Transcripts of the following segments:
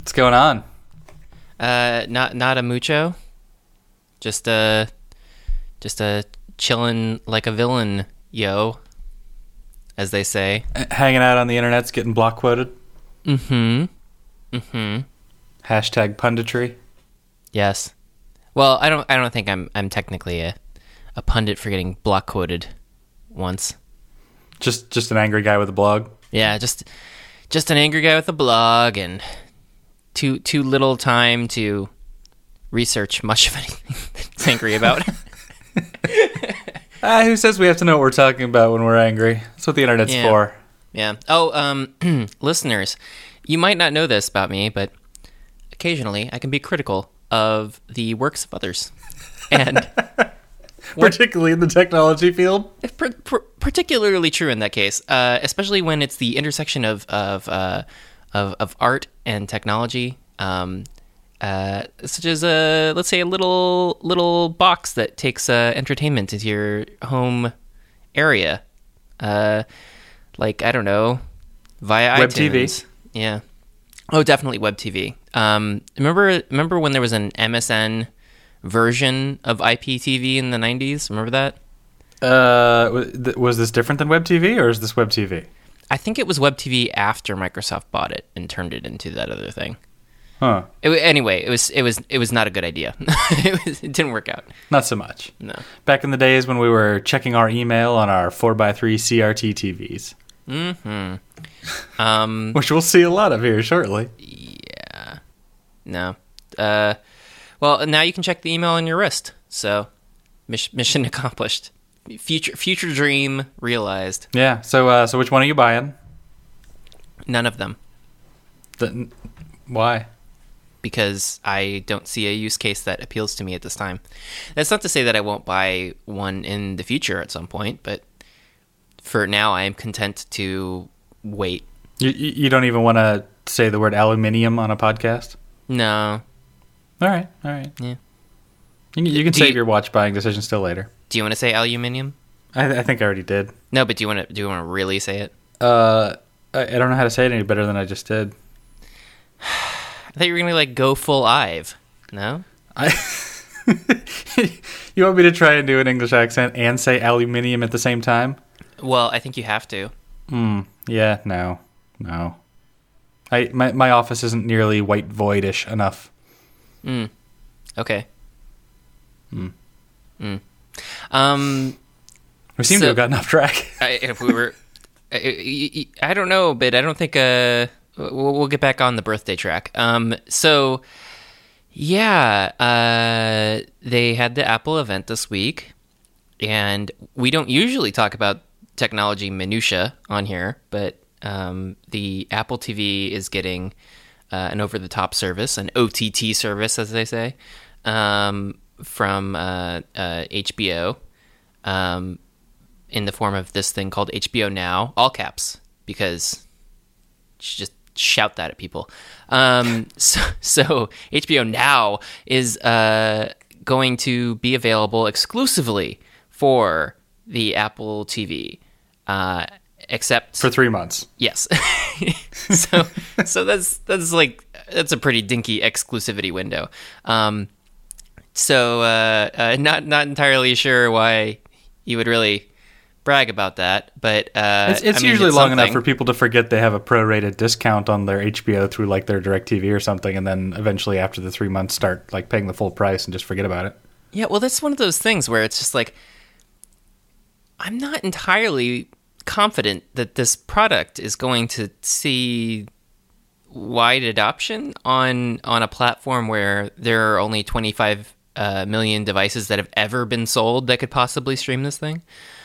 What's going on? Not a mucho. Just a chillin' like a villain, yo, as they say. Hanging out on the internet's getting block quoted. Mm-hmm. Hashtag punditry. Yes. Well, I don't think I'm technically a pundit for getting block quoted once. Just an angry guy with a blog. Yeah, just an angry guy with a blog and too little time to research much of anything that's angry about. Who says we have to know what we're talking about when we're angry? That's what the internet's for. Yeah. Oh, listeners, you might not know this about me, but occasionally I can be critical of the works of others. And particularly in the technology field? Particularly true in that case, especially when it's the intersection of art and technology, such as let's say a little box that takes entertainment into your home area, like I don't know, via Web iTunes. TV. Yeah. Oh, definitely web TV. Remember when there was an MSN version of IPTV in the 90s? Remember that? Was this different than Web TV, or is this Web TV? I think it was Web TV after Microsoft bought it and turned it into that other thing. Huh. Anyway, it was not a good idea. It didn't work out. Not so much. No. Back in the days when we were checking our email on our 4x3 CRT TVs. Mm-hmm. Which we'll see a lot of here shortly. Yeah. No. Well, now you can check the email on your wrist. So, mission accomplished. Future dream realized. Yeah. So which one are you buying? None of them. Why? Because I don't see a use case that appeals to me at this time. That's not to say that I won't buy one in the future at some point, but for now I am content to wait. You don't even want to say the word aluminium on a podcast? No. All right. Yeah. You can save your watch buying decision still later. Do you want to say aluminium? I think I already did. No, but do you want to really say it? I don't know how to say it any better than I just did. I thought you were going to go full Ive. No? You want me to try and do an English accent and say aluminium at the same time? Well, I think you have to. Yeah, no. My office isn't nearly white voidish enough. Okay. We seem to have gotten off track. If we were... I don't know, but I don't think... We'll get back on the birthday track. So, yeah, they had the Apple event this week, and we don't usually talk about technology minutia on here, but the Apple TV is getting an over-the-top service, an OTT service, as they say, from HBO, in the form of this thing called HBO Now, all caps, because you should just shout that at people. So HBO Now is going to be available exclusively for the Apple TV, except for 3 months. Yes. so that's a pretty dinky exclusivity window. Not entirely sure why you would really brag about that, but it's usually long enough for people to forget they have a prorated discount on their HBO through their DirecTV or something, and then eventually after the 3 months start paying the full price and just forget about it. Yeah, well, that's one of those things where it's just I'm not entirely confident that this product is going to see wide adoption on a platform where there are only 25 million devices that have ever been sold that could possibly stream this thing.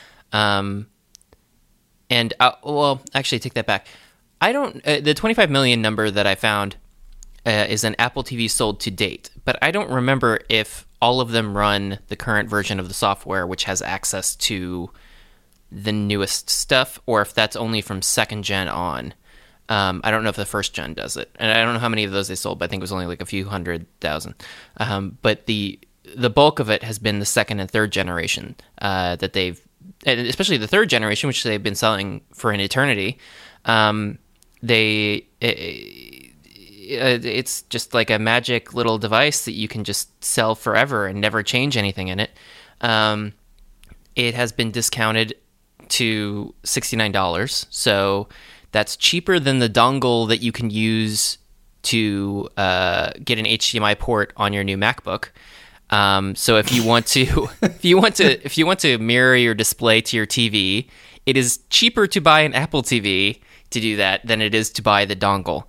Actually, take that back. I don't. The 25 million number that I found is an Apple TV sold to date, but I don't remember if all of them run the current version of the software, which has access to the newest stuff, or if that's only from second gen on. I don't know if the first gen does it, and I don't know how many of those they sold, but I think it was only a few 100,000. But the bulk of it has been the second and third generation that they've, and especially the third generation, which they've been selling for an eternity. it's just like a magic little device that you can just sell forever and never change anything in it. It has been discounted to $69, so that's cheaper than the dongle that you can use to get an HDMI port on your new MacBook. So if you want to, if you want to mirror your display to your TV, it is cheaper to buy an Apple TV to do that than it is to buy the dongle.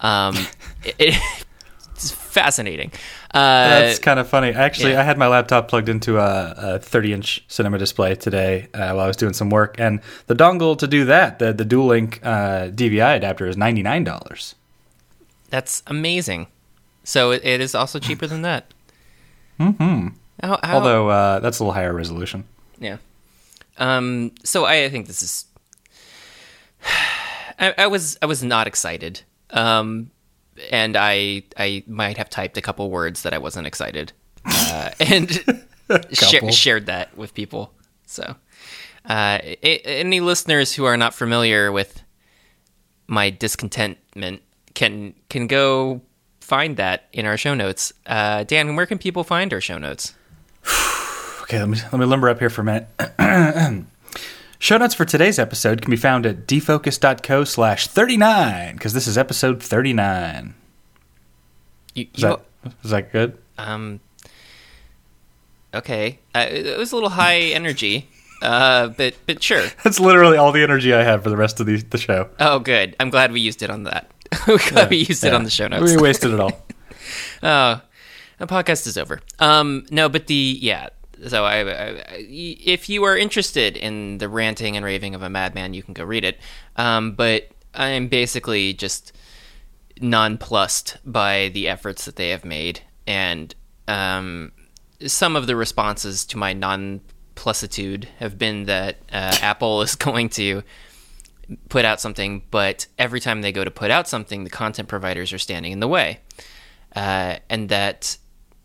It's fascinating. That's kind of funny. Actually, I had my laptop plugged into a 30-inch cinema display today while I was doing some work, and the dongle to do that, the dual link DVI adapter, is $99. That's amazing. So it is also cheaper than that. Mm-hmm. Although that's a little higher resolution. Yeah. So I think this is. I was not excited. And I might have typed a couple words that I wasn't excited, and shared that with people. So, any listeners who are not familiar with my discontentment can go find that in our show notes. Dan, where can people find our show notes? Okay, let me limber up here for a minute. Show notes for today's episode can be found at defocus.co/39, because this is episode 39. Is that good? Okay. It was a little high energy, but sure. That's literally all the energy I have for the rest of the show. Oh, good. I'm glad we used it on that. We used it on the show notes. We wasted it all. Oh, the podcast is over. No, but so if you are interested in the ranting and raving of a madman, you can go read it. But I'm basically just nonplussed by the efforts that they have made, and some of the responses to my nonplussitude have been that Apple is going to put out something, but every time they go to put out something, the content providers are standing in the way, and that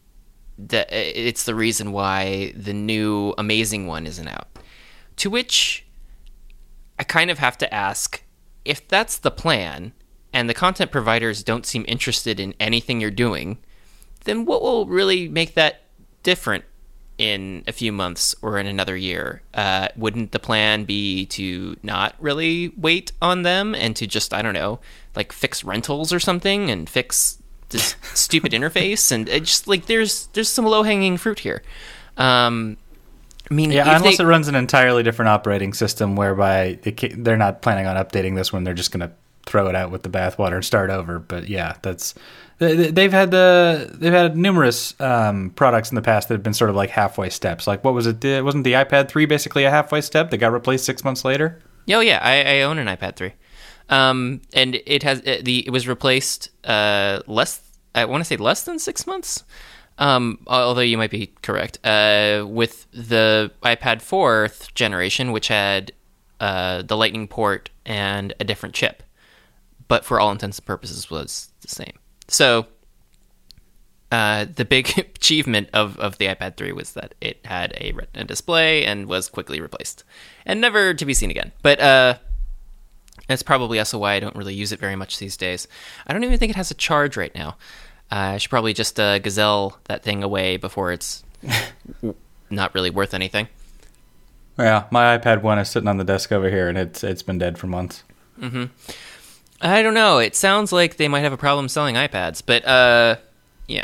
it's the reason why the new amazing one isn't out. To which I kind of have to ask, if that's the plan and the content providers don't seem interested in anything you're doing, then what will really make that different in a few months or in another year? Wouldn't the plan be to not really wait on them and to just, I don't know, like fix rentals or something and fix this stupid interface? And it just like there's some low-hanging fruit here. I mean, unless it runs an entirely different operating system whereby they're not planning on updating this one, they're just going to throw it out with the bathwater and start over. But yeah, they've had numerous products in the past that have been sort of like halfway steps. Like what was it? Wasn't the iPad 3 basically a halfway step that got replaced 6 months later? Oh yeah, I own an iPad 3. And it was replaced I want to say less than 6 months, although you might be correct, with the iPad 4th generation, which had the Lightning port and a different chip, but for all intents and purposes was the same. So the big achievement of the iPad 3 was that it had a Retina display and was quickly replaced and never to be seen again. But that's probably also why I don't really use it very much these days. I don't even think it has a charge right now. I should probably just gazelle that thing away before it's not really worth anything. Yeah, my iPad 1 is sitting on the desk over here, and it's been dead for months. Mm-hmm. I don't know. It sounds like they might have a problem selling iPads, but yeah.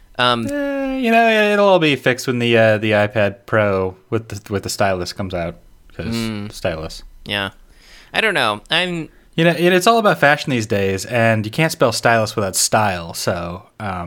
It'll all be fixed when the iPad Pro with the stylus comes out, because stylus. Yeah. I don't know. It's all about fashion these days, and you can't spell stylus without style. So,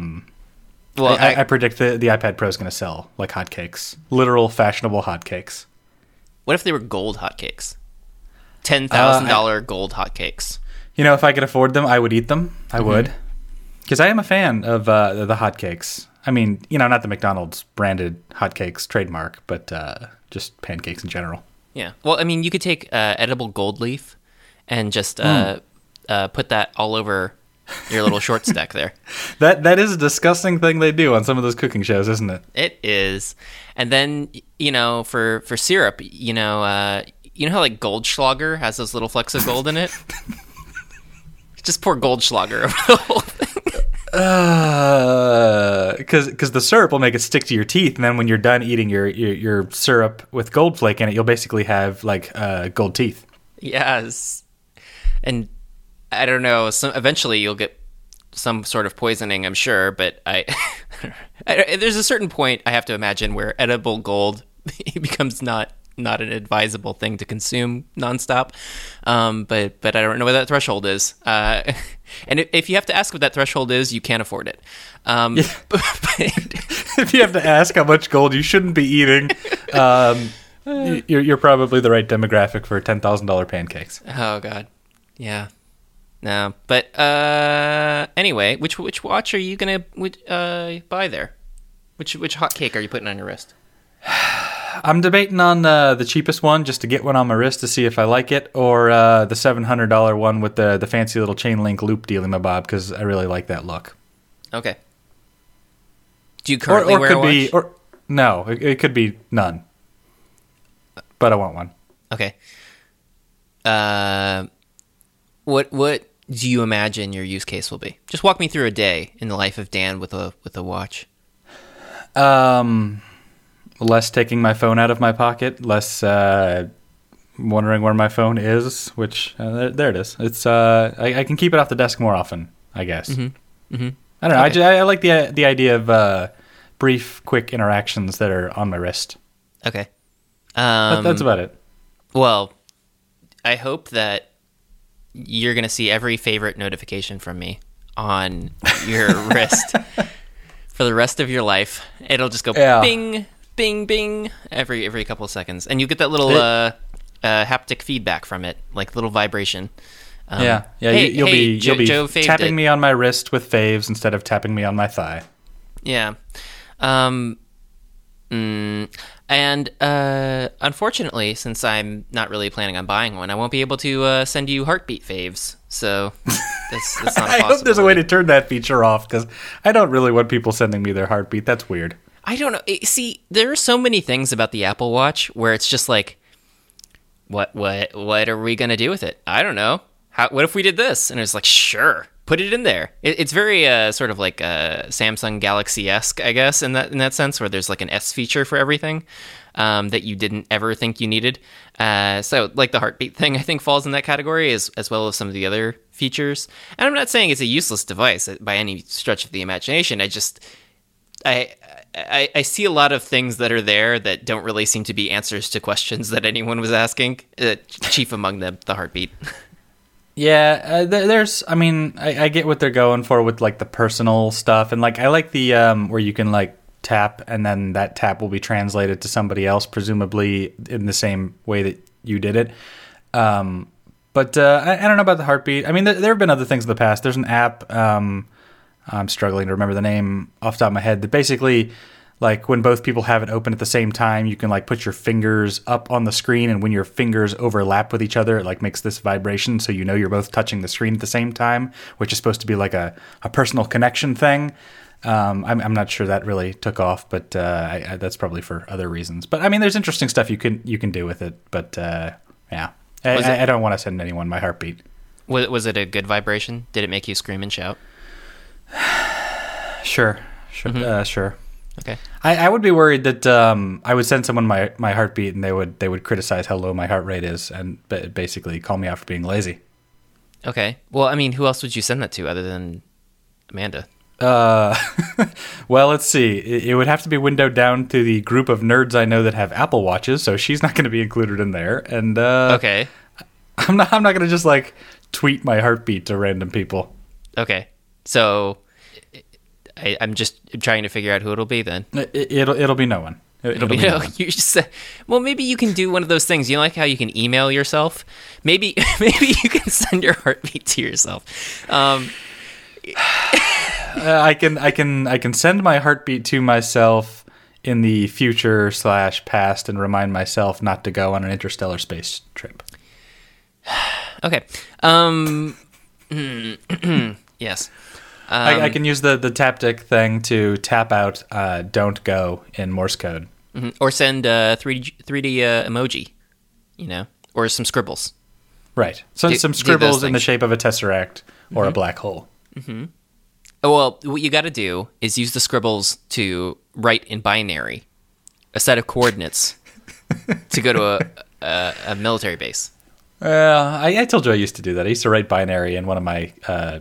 I predict the iPad Pro is going to sell like hotcakes, literal fashionable hotcakes. What if they were gold hotcakes? $10,000 gold hotcakes. If I could afford them, I would eat them. I would, because I am a fan of the hotcakes. I mean, not the McDonald's branded hotcakes trademark, but just pancakes in general. Yeah. Well, I mean, you could take edible gold leaf and just put that all over your little short stack there. That is a disgusting thing they do on some of those cooking shows, isn't it? It is. And then, for syrup, you know how like Goldschlager has those little flecks of gold in it? Just pour Goldschlager over the whole thing. Because the syrup will make it stick to your teeth, and then when you're done eating your syrup with gold flake in it, you'll basically have like gold teeth. Yes. And I don't know, eventually you'll get some sort of poisoning, I'm sure, but there's a certain point I have to imagine where edible gold becomes not an advisable thing to consume nonstop. But I don't know what that threshold is. And if you have to ask what that threshold is, you can't afford it. If you have to ask how much gold you shouldn't be eating, you're probably the right demographic for $10,000 pancakes. Oh God, yeah. No, but anyway, which watch are you gonna buy there? Which hot cake are you putting on your wrist? I'm debating on the cheapest one just to get one on my wrist to see if I like it, or the $700 one with the fancy little chain link loop dealy-mabob because I really like that look. Okay. Do you currently wear a watch? No, it could be none. But I want one. Okay. What do you imagine your use case will be? Just walk me through a day in the life of Dan with a watch. Less taking my phone out of my pocket, less wondering where my phone is, which there it is. It's I can keep it off the desk more often, I guess. Mm-hmm. Mm-hmm. I don't know. Okay. I like the idea of brief, quick interactions that are on my wrist. Okay. That's about it. Well, I hope that you're going to see every favorite notification from me on your wrist for the rest of your life. It'll just go bing, bing, bing every couple of seconds, and you get that little haptic feedback from it, like little vibration. You'll be tapping me on my wrist with faves instead of tapping me on my thigh. Yeah. And unfortunately, since I'm not really planning on buying one, I won't be able to send you heartbeat faves. So that's not a possibility. I hope there's a way to turn that feature off, because I don't really want people sending me their heartbeat. That's weird. I don't know. See, there are so many things about the Apple Watch where it's just like, what are we gonna do with it? I don't know. What if we did this? And it's like, sure, put it in there. It's very sort of like Samsung Galaxy-esque, I guess, in that sense, where there's like an S feature for everything that you didn't ever think you needed. So like the heartbeat thing, I think falls in that category, as well as some of the other features. And I'm not saying it's a useless device by any stretch of the imagination. I see a lot of things that are there that don't really seem to be answers to questions that anyone was asking. Chief among them, the heartbeat. Yeah, I get what they're going for with like the personal stuff, and like I like the where you can like tap and then that tap will be translated to somebody else, presumably in the same way that you did it. But I don't know about the heartbeat. I mean, there have been other things in the past. There's an app. I'm struggling to remember the name off the top of my head. That basically, like when both people have it open at the same time, you can like put your fingers up on the screen, and when your fingers overlap with each other, it like makes this vibration, so you know you're both touching the screen at the same time, which is supposed to be like a personal connection thing. I'm not sure that really took off, but that's probably for other reasons. But I mean, there's interesting stuff you can do with it. But yeah, I don't want to send anyone my heartbeat. Was it a good vibration? Did it make you scream and shout? Sure. Sure. Okay. I would be worried that I would send someone my heartbeat and they would criticize how low my heart rate is and basically call me out for being lazy. Okay. Well, I mean, who else would you send that to other than Amanda? Well, let's see. It would have to be windowed down to the group of nerds I know that have Apple Watches, so she's not going to be included in there. And okay. I'm not going to just like tweet my heartbeat to random people. Okay. So I'm just trying to figure out who it'll be then. It'll be no one. It'll be no one. You just well, maybe you can do one of those things. You know, like how you can email yourself. Maybe you can send your heartbeat to yourself. I can send my heartbeat to myself in the future / past and remind myself not to go on an interstellar space trip. Okay. Yes. I can use the Taptic thing to tap out "Don't Go" in Morse code, or send 3D emoji, or some scribbles. Right. So some scribbles in the shape of a tesseract or a black hole. Mm-hmm. Well, what you got to do is use the scribbles to write in binary a set of coordinates to go to a military base. I told you I used to do that. I used to write binary in one of my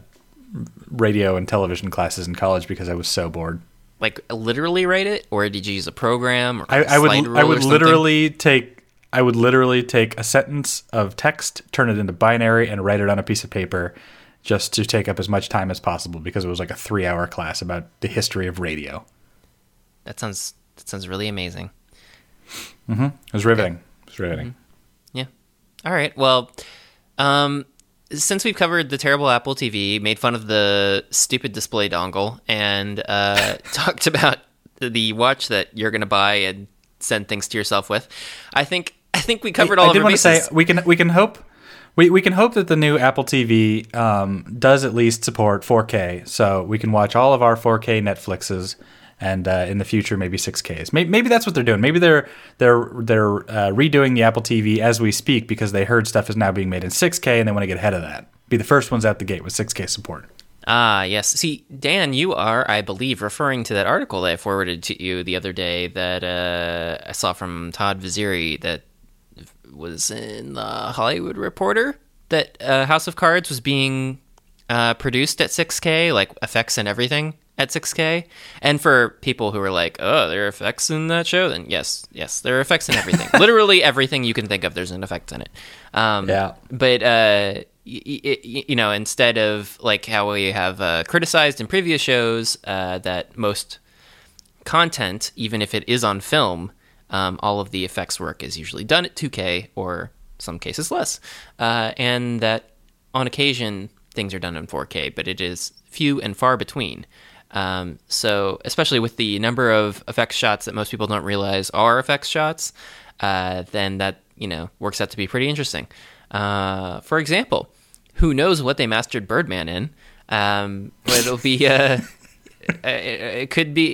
radio and television classes in college because I was so bored. Like literally write it, or did you use a program? Or I would literally take a sentence of text, turn it into binary, and write it on a piece of paper, just to take up as much time as possible because it was like a 3-hour class about the history of radio. That sounds really amazing. Mm-hmm. It was riveting. Okay. It was riveting. Mm-hmm. Yeah. All right. Well, since we've covered the terrible Apple TV, made fun of the stupid display dongle, and talked about the watch that you're going to buy and send things to yourself with, I think we covered all of our bases. I did want to say we can hope. We can hope that the new Apple TV does at least support 4K, so we can watch all of our 4K Netflixes, and in the future maybe 6Ks. Maybe that's what they're doing. Maybe they're redoing the Apple TV as we speak because they heard stuff is now being made in 6K and they want to get ahead of that. Be the first ones out the gate with 6K support. Ah, yes. See, Dan, you are, I believe, referring to that article that I forwarded to you the other day that I saw from Todd Vaziri that was in the Hollywood Reporter, that House of Cards was being produced at 6K, like effects and everything at 6K. And for people who are like, oh, there are effects in that show, then yes, there are effects in everything. Literally everything you can think of, there's an effect in it. Yeah. But, you know, instead of like how we have criticized in previous shows that most content, even if it is on film, all of the effects work is usually done at 2K or some cases less. And that on occasion things are done in 4K, but it is few and far between. So especially with the number of effects shots that most people don't realize are effects shots, then that, you know, works out to be pretty interesting. For example, who knows what they mastered Birdman in? But it'll be it could be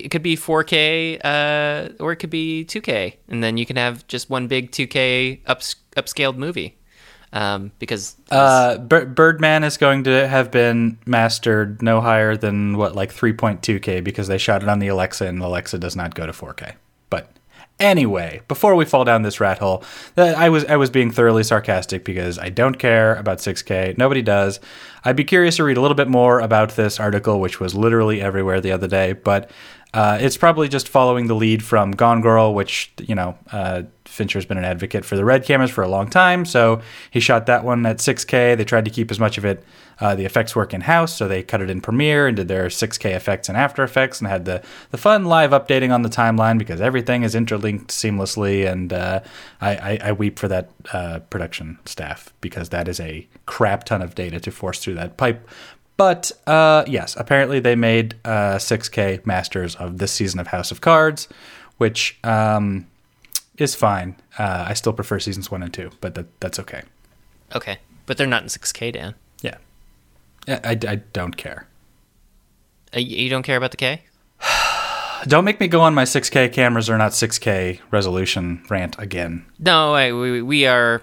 4K or it could be 2K, and then you can have just one big 2K upscaled movie. Because Birdman is going to have been mastered no higher than 3.2K because they shot it on the Alexa, and Alexa does not go to 4K. But anyway, before we fall down this rat hole, I was being thoroughly sarcastic because I don't care about 6K. Nobody does. I'd be curious to read a little bit more about this article, which was literally everywhere the other day, but it's probably just following the lead from Gone Girl, which, you know, Fincher's been an advocate for the red cameras for a long time, so he shot that one at 6K. They tried to keep as much of it, the effects work in-house, so they cut it in Premiere and did their 6K effects in After Effects and had the fun live updating on the timeline because everything is interlinked seamlessly, and I weep for that production staff because that is a crap ton of data to force through that pipe. But yes, apparently they made 6K masters of this season of House of Cards, which is fine. I still prefer seasons 1 and 2, but that's okay. Okay, but they're not in 6K, Dan. Yeah. I don't care. You don't care about the K? Don't make me go on my 6K cameras are not 6K resolution rant again. No, we are,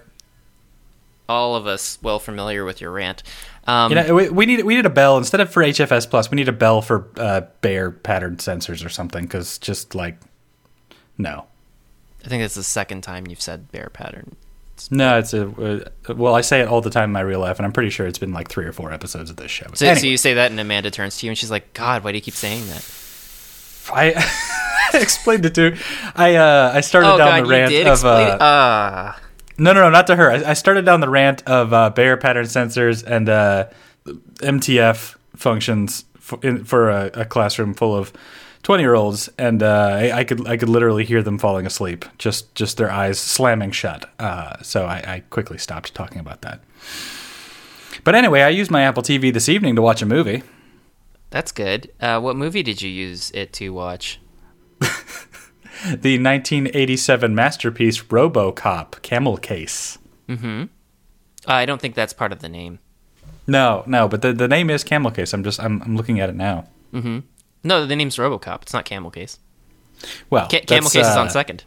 all of us, well familiar with your rant. You know, we need a bell instead of for HFS Plus. We need a bell for Bayer pattern sensors or something. Because just like, no. I think it's the second time you've said Bayer pattern. No, it's well, I say it all the time in my real life, and I'm pretty sure it's been like 3 or 4 episodes of this show. So, anyway. So you say that, and Amanda turns to you, and she's like, "God, why do you keep saying that?" I explained it to. I started down the rant of. No, not to her. I started down the rant of Bayer pattern sensors and MTF functions for a classroom full of 20-year-olds, and I could literally hear them falling asleep, just their eyes slamming shut. So I quickly stopped talking about that. But anyway, I used my Apple TV this evening to watch a movie. That's good. What movie did you use it to watch? The 1987 masterpiece RoboCop Camel Case. Mm-hmm. I don't think that's part of the name. No, but the name is Camel Case. I'm looking at it now. Mm-hmm. No, the name's RoboCop. It's not Camel Case. Well, Camel Case is on second.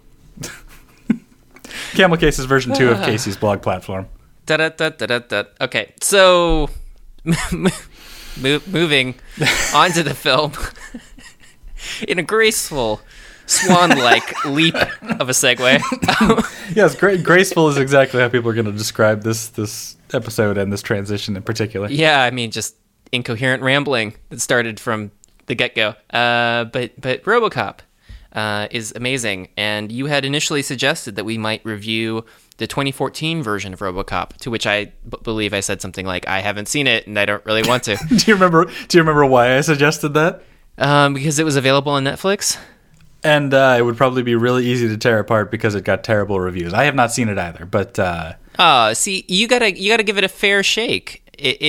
Camel Case is version 2 of Casey's blog platform. Okay, so moving onto the film in a graceful swan-like leap of a segue. Yes, graceful is exactly how people are going to describe this episode and this transition in particular. Yeah, I mean, just incoherent rambling that started from the get-go. But RoboCop is amazing, and you had initially suggested that we might review the 2014 version of RoboCop, to which I believe I said something like, "I haven't seen it, and I don't really want to." Do you remember why I suggested that? Because it was available on Netflix. And it would probably be really easy to tear apart because it got terrible reviews. I have not seen it either, but see, you gotta give it a fair shake.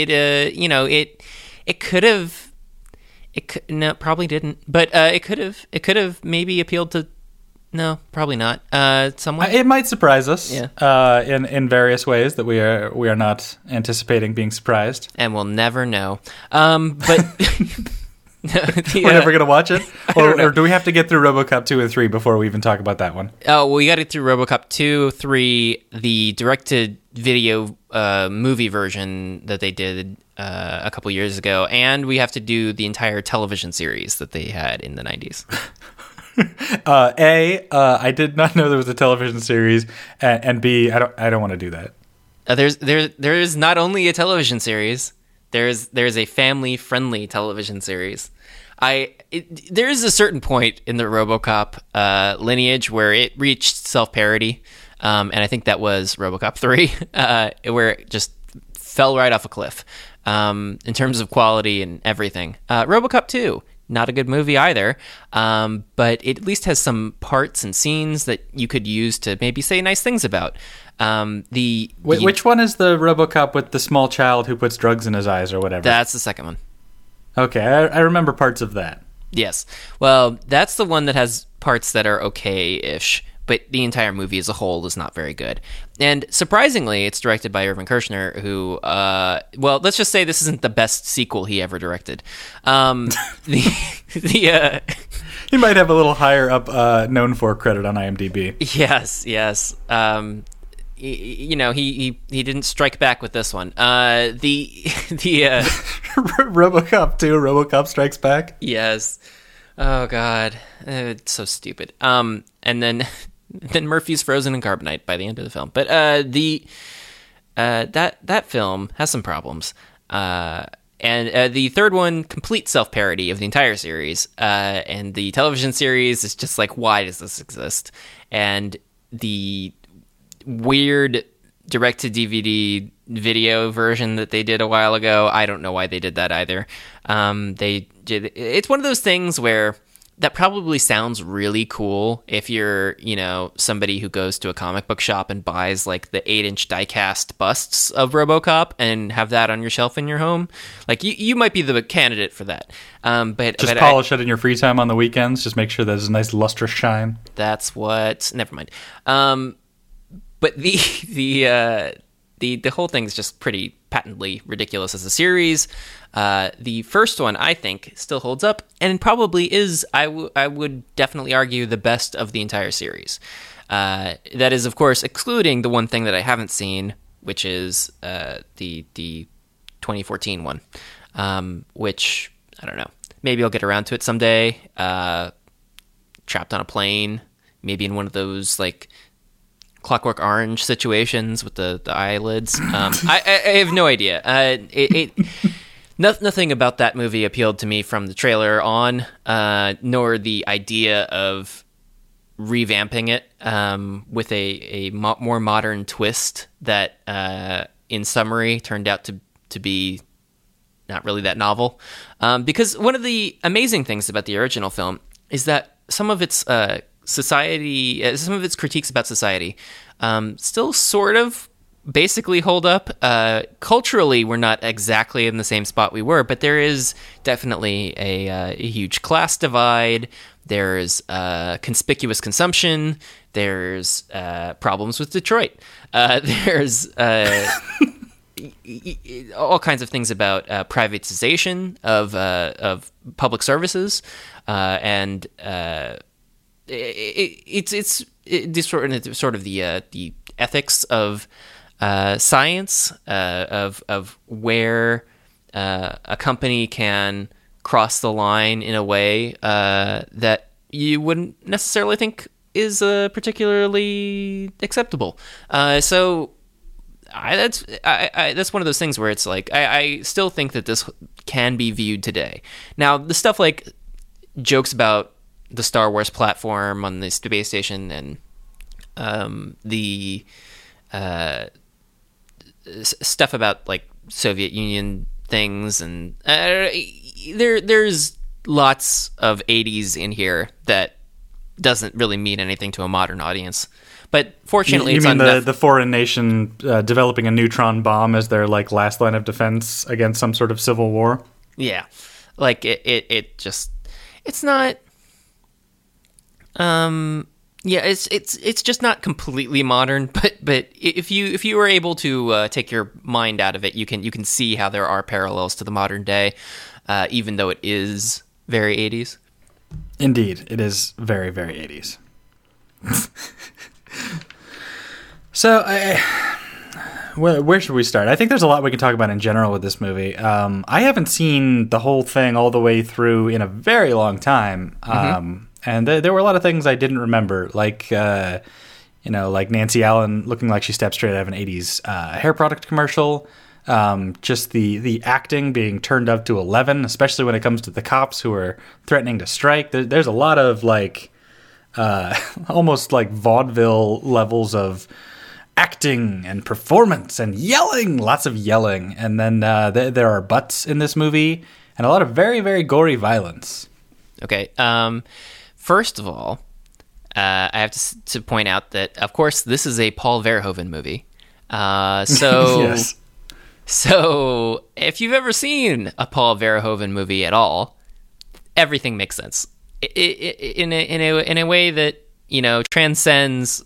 It could have. No, probably didn't. But it could have maybe appealed to. No, probably not. Someone. It might surprise us. Yeah. In various ways that we are not anticipating being surprised. And we'll never know. But. We're never going to watch it? Or do we have to get through RoboCop 2 and 3 before we even talk about that one? Oh, well, we got to get through RoboCop 2, 3, the directed-video movie version that they did a couple years ago, and we have to do the entire television series that they had in the 90s. I did not know there was a television series, and B, I don't want to do that. There is not only a television series, there's a family-friendly television series. There is a certain point in the RoboCop lineage where it reached self-parody, and I think that was RoboCop 3, where it just fell right off a cliff in terms of quality and everything. RoboCop 2, not a good movie either, but it at least has some parts and scenes that you could use to maybe say nice things about. Which one is the RoboCop with the small child who puts drugs in his eyes or whatever? That's the second one. Okay, I remember parts of that. Yes. Well, that's the one that has parts that are okay-ish, but the entire movie as a whole is not very good. And surprisingly, it's directed by Irvin Kershner, who, well, let's just say this isn't the best sequel he ever directed. He might have a little higher up known for credit on IMDb. Yes. He didn't strike back with this one. RoboCop 2, RoboCop Strikes Back. Yes. Oh God, it's so stupid. And then Murphy's frozen in carbonite by the end of the film. But that film has some problems. And the third one, complete self-parody of the entire series. And the television series is just like, why does this exist? And the weird direct-to-DVD video version that they did a while ago, I don't know why they did that either. It's one of those things where that probably sounds really cool if you're, somebody who goes to a comic book shop and buys like the 8-inch die-cast busts of RoboCop and have that on your shelf in your home. Like you might be the candidate for that. But polish it in your free time on the weekends. Just make sure there's a nice lustrous shine. That's what. Never mind. But the whole thing is just pretty patently ridiculous as a series. The first one, I think, still holds up and probably is, I would definitely argue, the best of the entire series. That is, of course, excluding the one thing that I haven't seen, which is the 2014 one, which, I don't know, maybe I'll get around to it someday. Trapped on a plane, maybe in one of those, like, Clockwork Orange situations with the eyelids. I have no idea. Nothing about that movie appealed to me from the trailer on, nor the idea of revamping it with a more modern twist that, in summary, turned out to be not really that novel. Because one of the amazing things about the original film is that some of its some of its critiques about society still sort of basically hold up. Culturally, we're not exactly in the same spot we were, but there is definitely a huge class divide. There's conspicuous consumption. There's problems with Detroit. There's all kinds of things about privatization of public services, and it's sort of the ethics of science, of where a company can cross the line in a way that you wouldn't necessarily think is particularly acceptable. So that's one of those things where it's like I still think that this can be viewed today. Now, the stuff like jokes about the Star Wars platform on the space station and the stuff about like Soviet Union things, and there's lots of 80s in here that doesn't really mean anything to a modern audience. But fortunately, you it's mean on the foreign nation developing a neutron bomb as their like last line of defense against some sort of civil war? Yeah, like it just it's not. Yeah, it's just not completely modern, but if you were able to take your mind out of it, you can see how there are parallels to the modern day, even though it is very 80s. Indeed, it is very, very 80s. So, where should we start? I think there's a lot we can talk about in general with this movie. I haven't seen the whole thing all the way through in a very long time. And there were a lot of things I didn't remember, like like Nancy Allen looking like she stepped straight out of an 80s hair product commercial. Just the acting being turned up to 11, especially when it comes to the cops who are threatening to strike. There's a lot of like almost like vaudeville levels of acting and performance and yelling, lots of yelling. And then there are butts in this movie and a lot of very, very gory violence. Okay. First of all, I have to point out that, of course, this is a Paul Verhoeven movie. Yes. So if you've ever seen a Paul Verhoeven movie at all, everything makes sense in a way that transcends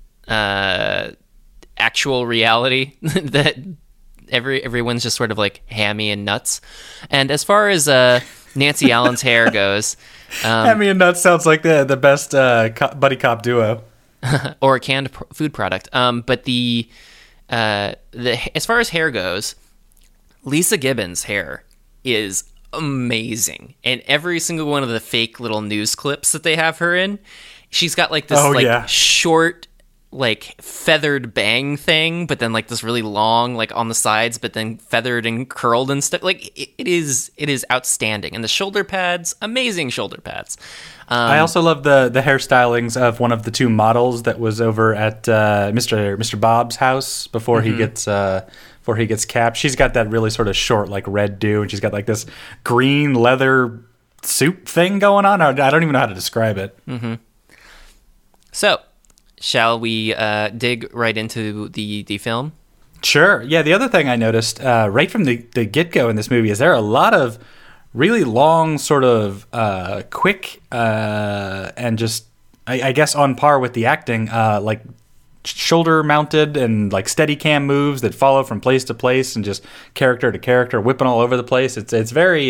actual reality. That everyone's just sort of like hammy and nuts. And as far as Nancy Allen's hair goes, hammy and nuts sounds like the best buddy cop duo, or a canned food product. But the as far as hair goes, Lisa Gibbons' hair is amazing, and every single one of the fake little news clips that they have her in, she's got like this short, like feathered bang thing, but then like this really long, like on the sides, but then feathered and curled and stuff. Like it is outstanding, and the shoulder pads, amazing shoulder pads. I also love the hairstylings of one of the two models that was over at Mr. Bob's house before he gets capped. She's got that really sort of short, like red do, and she's got like this green leather suit thing going on. I don't even know how to describe it. Mm-hmm. So, shall we dig right into the film? Sure. Yeah, the other thing I noticed right from the get-go in this movie is there are a lot of really long, sort of quick and just, I guess, on par with the acting, like shoulder-mounted and like steady cam moves that follow from place to place and just character to character, whipping all over the place. It's very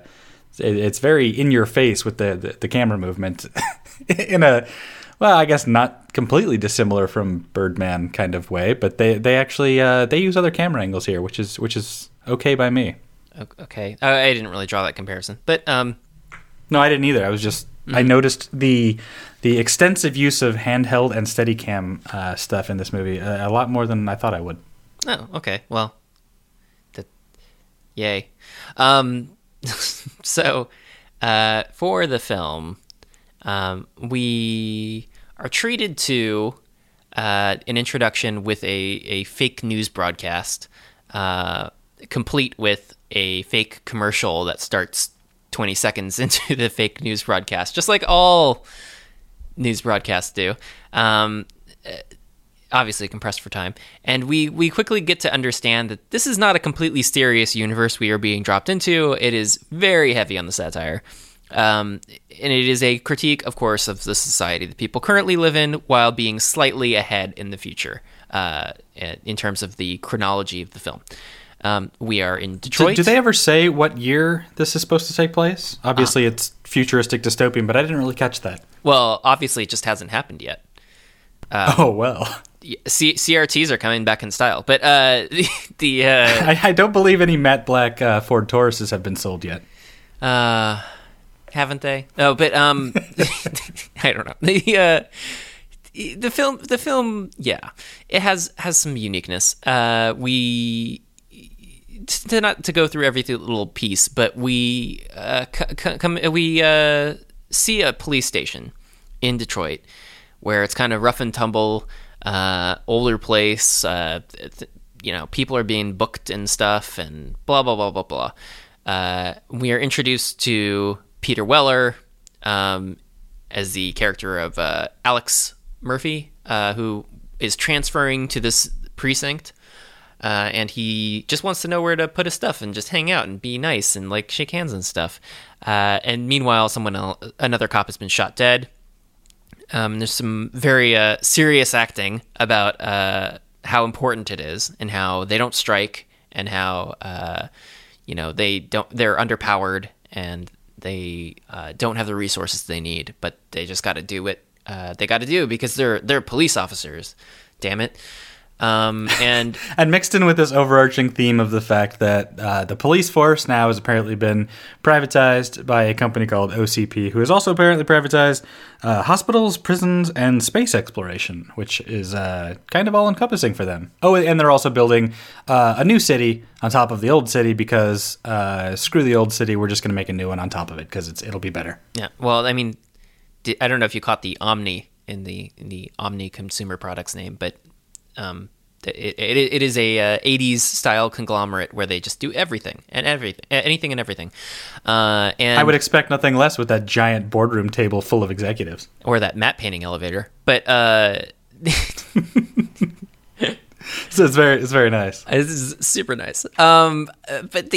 in your face with the camera movement in a, well, I guess not completely dissimilar from Birdman kind of way, but they actually they use other camera angles here, which is okay by me. Okay, I didn't really draw that comparison, but no, I didn't either. I was just I noticed the extensive use of handheld and Steadicam stuff in this movie a lot more than I thought I would. Oh, okay. Well, yay. So, for the film, we are treated to an introduction with a fake news broadcast, complete with a fake commercial that starts 20 seconds into the fake news broadcast, just like all news broadcasts do. Obviously compressed for time. And we quickly get to understand that this is not a completely serious universe we are being dropped into. It is very heavy on the satire. And it is a critique, of course, of the society that people currently live in while being slightly ahead in the future in terms of the chronology of the film. We are in Detroit. Do they ever say what year this is supposed to take place? Obviously, it's futuristic dystopian, but I didn't really catch that. Well, obviously, it just hasn't happened yet. Oh, well. CRTs are coming back in style, but the I don't believe any matte black Ford Tauruses have been sold yet. Haven't they? Oh, but I don't know. The film, yeah, it has some uniqueness. We not to go through every little piece, but we see a police station in Detroit where it's kind of rough and tumble, older place. People are being booked and stuff, and blah blah blah blah blah. We are introduced to Peter Weller as the character of Alex Murphy, who is transferring to this precinct, and he just wants to know where to put his stuff and just hang out and be nice and like shake hands and stuff. And meanwhile, another cop has been shot dead. There's some very serious acting about how important it is and how they don't strike and how they're underpowered and they don't have the resources they need, but they just got to do what they got to do because they're police officers. Damn it. And mixed in with this overarching theme of the fact that the police force now has apparently been privatized by a company called OCP, who has also apparently privatized hospitals, prisons, and space exploration, which is kind of all-encompassing for them. Oh, and they're also building a new city on top of the old city because screw the old city, we're just going to make a new one on top of it because it'll be better. Yeah, well, I mean, I don't know if you caught the Omni in the Omni Consumer Products name, but it is a 80s style conglomerate where they just do anything and everything. And I would expect nothing less with that giant boardroom table full of executives, or that matte painting elevator. But so it's very nice. It's super nice. But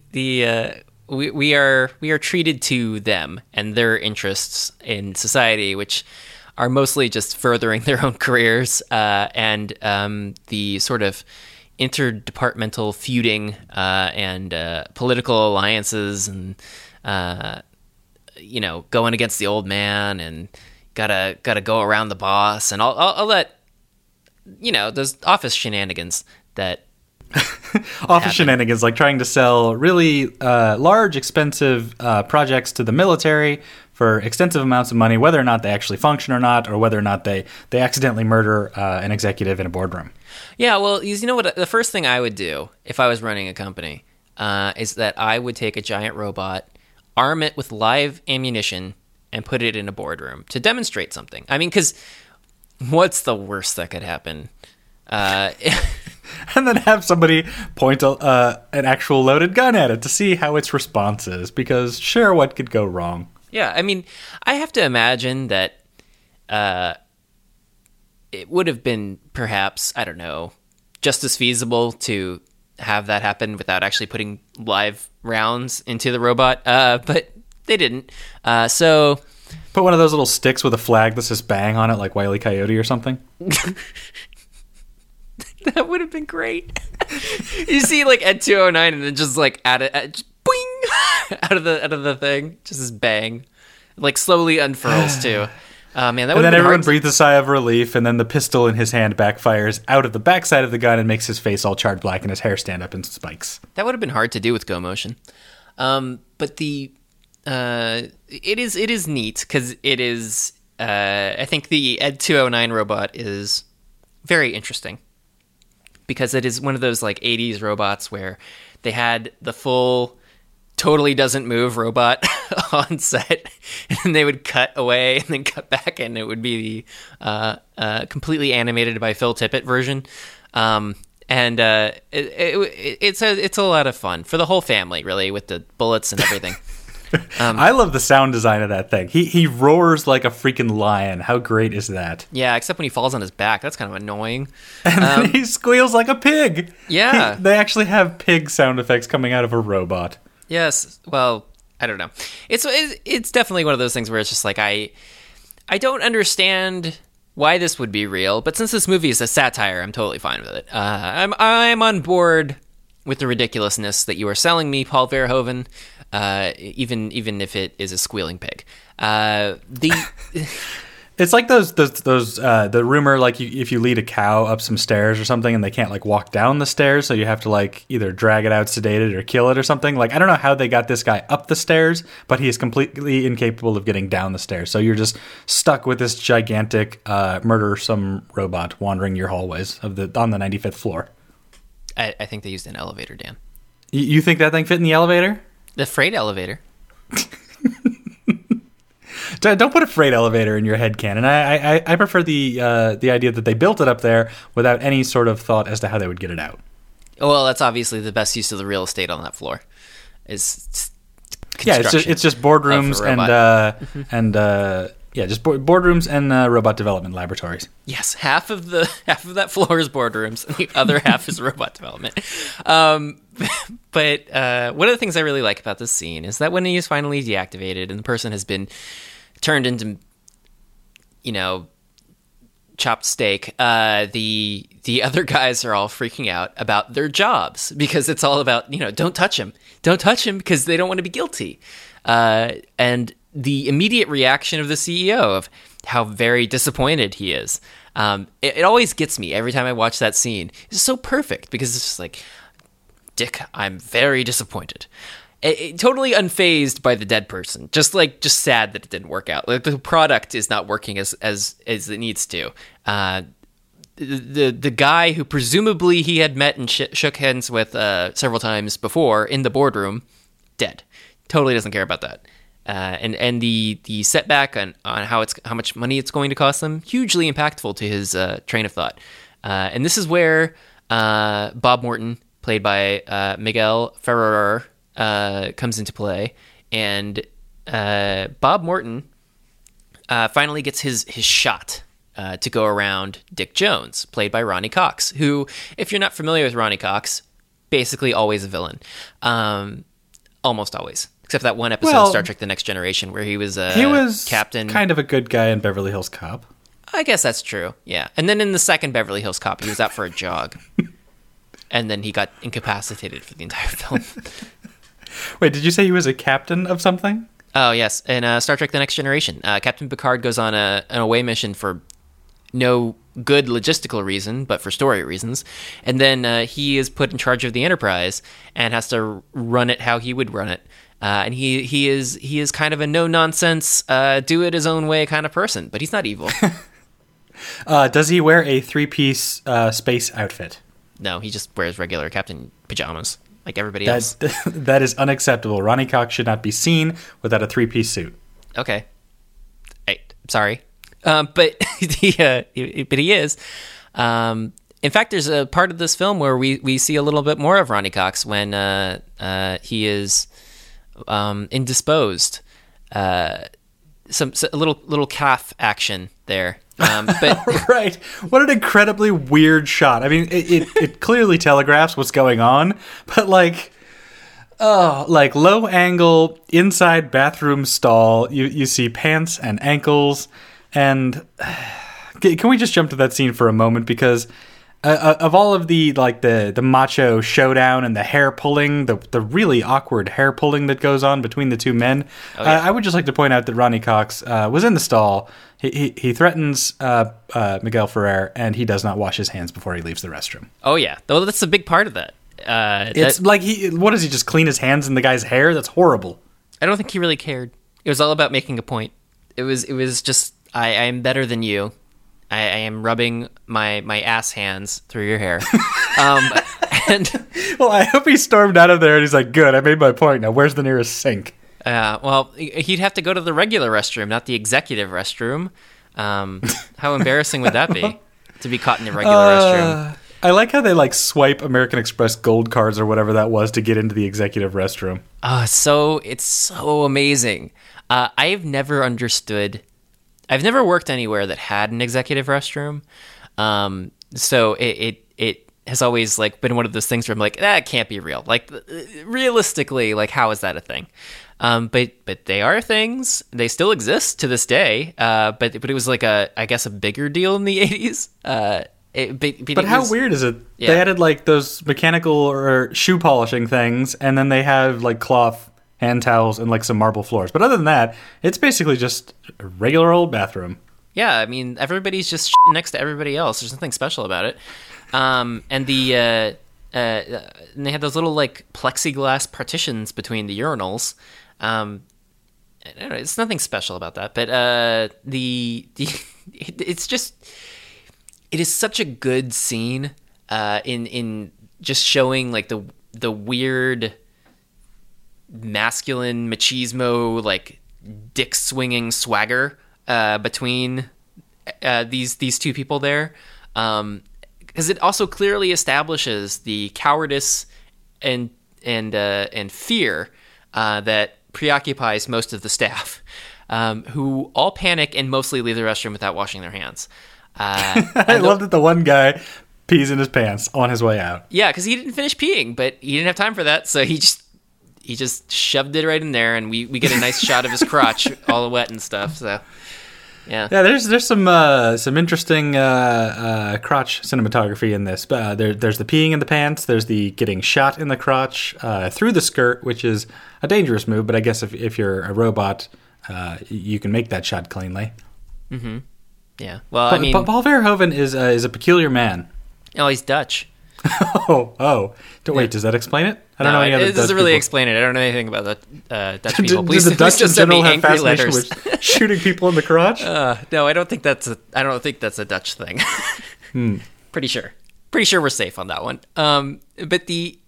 we are treated to them and their interests in society, which are mostly just furthering their own careers and the sort of interdepartmental feuding and political alliances and going against the old man and gotta go around the boss and all that, those office shenanigans that office shenanigans, like trying to sell really large, expensive projects to the military for extensive amounts of money, whether or not they actually function or not, or whether or not they accidentally murder an executive in a boardroom. Yeah, well, you know what? The first thing I would do if I was running a company is that I would take a giant robot, arm it with live ammunition, and put it in a boardroom to demonstrate something. I mean, because what's the worst that could happen? And then have somebody point an actual loaded gun at it to see how its response is, because sure, what could go wrong? Yeah, I mean, I have to imagine that it would have been perhaps, I don't know, just as feasible to have that happen without actually putting live rounds into the robot, but they didn't. So put one of those little sticks with a flag that says "bang" on it, like Wile E. Coyote or something. That would have been great. You see, like Ed 209, and then just like just boing out of the thing, just this bang, like slowly unfurls too. Man, that would. And then everyone breathes a sigh of relief, and then the pistol in his hand backfires out of the backside of the gun and makes his face all charred black and his hair stand up in spikes. That would have been hard to do with Go Motion, but it is neat because it is. I think the Ed 209 robot is very interesting, because it is one of those like 80s robots where they had the full totally doesn't move robot on set, and they would cut away and then cut back, and it would be the completely animated by Phil Tippett version. It's a lot of fun for the whole family, really, with the bullets and everything. I love the sound design of that thing. He roars like a freaking lion. How great is that? Yeah, except when he falls on his back. That's kind of annoying. And then he squeals like a pig. Yeah. They actually have pig sound effects coming out of a robot. Yes. Well, I don't know. It's definitely one of those things where it's just like I don't understand why this would be real, but since this movie is a satire, I'm totally fine with it. I'm on board with the ridiculousness that you are selling me, Paul Verhoeven. Even if it is a squealing pig. It's It's like those the rumor, like if you lead a cow up some stairs or something and they can't like walk down the stairs, so you have to like either drag it out sedated or kill it or something. Like I don't know how they got this guy up the stairs, but he is completely incapable of getting down the stairs. So you're just stuck with this gigantic murdersome robot wandering your hallways on the 95th floor. I think they used an elevator, Dan. You think that thing fit in the elevator? The freight elevator. Don't put a freight elevator in your head canon. I prefer the idea that they built it up there without any sort of thought as to how they would get it out. Well, that's obviously the best use of the real estate on that floor. It's just boardrooms just boardrooms and robot development laboratories. Yes, half of that floor is boardrooms, and the other half is robot development. But one of the things I really like about this scene is that when he is finally deactivated and the person has been turned into, chopped steak, the other guys are all freaking out about their jobs because it's all about, don't touch him because they don't want to be guilty. And the immediate reaction of the CEO of how very disappointed he is. It always gets me every time I watch that scene. It's so perfect because it's just like, Dick, I'm very disappointed. Totally unfazed by the dead person. Just sad that it didn't work out. Like the product is not working as it needs to. The guy who presumably he had met and shook hands with several times before in the boardroom, dead. Totally doesn't care about that. And the setback on how much money it's going to cost them, hugely impactful to his train of thought. And this is where Bob Morton, played by Miguel Ferrer, comes into play. And Bob Morton finally gets his shot to go around Dick Jones, played by Ronnie Cox, who, if you're not familiar with Ronnie Cox, basically always a villain. Almost always. Except that one episode of Star Trek The Next Generation where he was captain. Kind of a good guy in Beverly Hills Cop. I guess that's true, yeah. And then in the second Beverly Hills Cop, he was out for a jog. And then he got incapacitated for the entire film. Wait, did you say he was a captain of something? Oh, yes. In Star Trek The Next Generation, Captain Picard goes on an away mission for no good logistical reason, but for story reasons. And then he is put in charge of the Enterprise and has to run it how he would run it. And he is kind of a no-nonsense, do it his own way kind of person, but he's not evil. Does he wear a three-piece space outfit? No, he just wears regular captain pajamas, like everybody else. That is unacceptable. Ronnie Cox should not be seen without a three-piece suit. Okay. Sorry. But he is. In fact, there's a part of this film where we see a little bit more of Ronnie Cox when he is indisposed. Some a little calf action there. But right, what an incredibly weird shot. I mean, it clearly telegraphs what's going on, but like low angle inside bathroom stall, you see pants and ankles. And can we just jump to that scene for a moment, because of all of the macho showdown and the hair pulling, the really awkward hair pulling that goes on between the two men, I would just like to point out that Ronnie Cox was in the stall. He threatens Miguel Ferrer, and he does not wash his hands before he leaves the restroom. Oh yeah, well, that's a big part of that. It's like what does he just clean his hands in the guy's hair? That's horrible. I don't think he really cared. It was all about making a point. It was just I am better than you. I am rubbing my ass hands through your hair. And well, I hope he stormed out of there and he's like, good, I made my point. Now, where's the nearest sink? Well, he'd have to go to the regular restroom, not the executive restroom. How embarrassing would that be, to be caught in the regular restroom? I like how they swipe American Express gold cards or whatever that was to get into the executive restroom. It's so amazing. I've never understood. I've never worked anywhere that had an executive restroom. So it has always been one of those things where I'm like, that can't be real. Realistically, how is that a thing? But they are things. They still exist to this day. But it was I guess a bigger deal in the 80s. But how weird is it? Yeah. They added those mechanical or shoe polishing things, and then they have cloth hand towels and some marble floors. But other than that, it's basically just a regular old bathroom. Yeah, I mean, everybody's just next to everybody else. There's nothing special about it. And and they had those little like plexiglass partitions between the urinals. I don't know, it's nothing special about that, but it's just, it is such a good scene in just showing like the weird masculine machismo, like dick swinging swagger between these two people there, because it also clearly establishes the cowardice and fear that preoccupies most of the staff, who all panic and mostly leave the restroom without washing their hands. I love that the one guy pees in his pants on his way out. Yeah, because he didn't finish peeing, but he didn't have time for that, so he just shoved it right in there, and we get a nice shot of his crotch all wet and stuff. So yeah, there's some interesting crotch cinematography in this. There's the peeing in the pants. There's the getting shot in the crotch through the skirt, which is a dangerous move. But I guess if you're a robot, you can make that shot cleanly. Mm-hmm. Yeah. Well, but, I mean, Paul Verhoeven is a peculiar man. Oh, he's Dutch. Wait, does that explain it? I don't know any other It doesn't really explain it. I don't know anything about the Dutch people. Does the Dutch in general have fascination letters. with shooting people in the crotch? No, I don't think that's a Dutch thing. Pretty sure we're safe on that one. But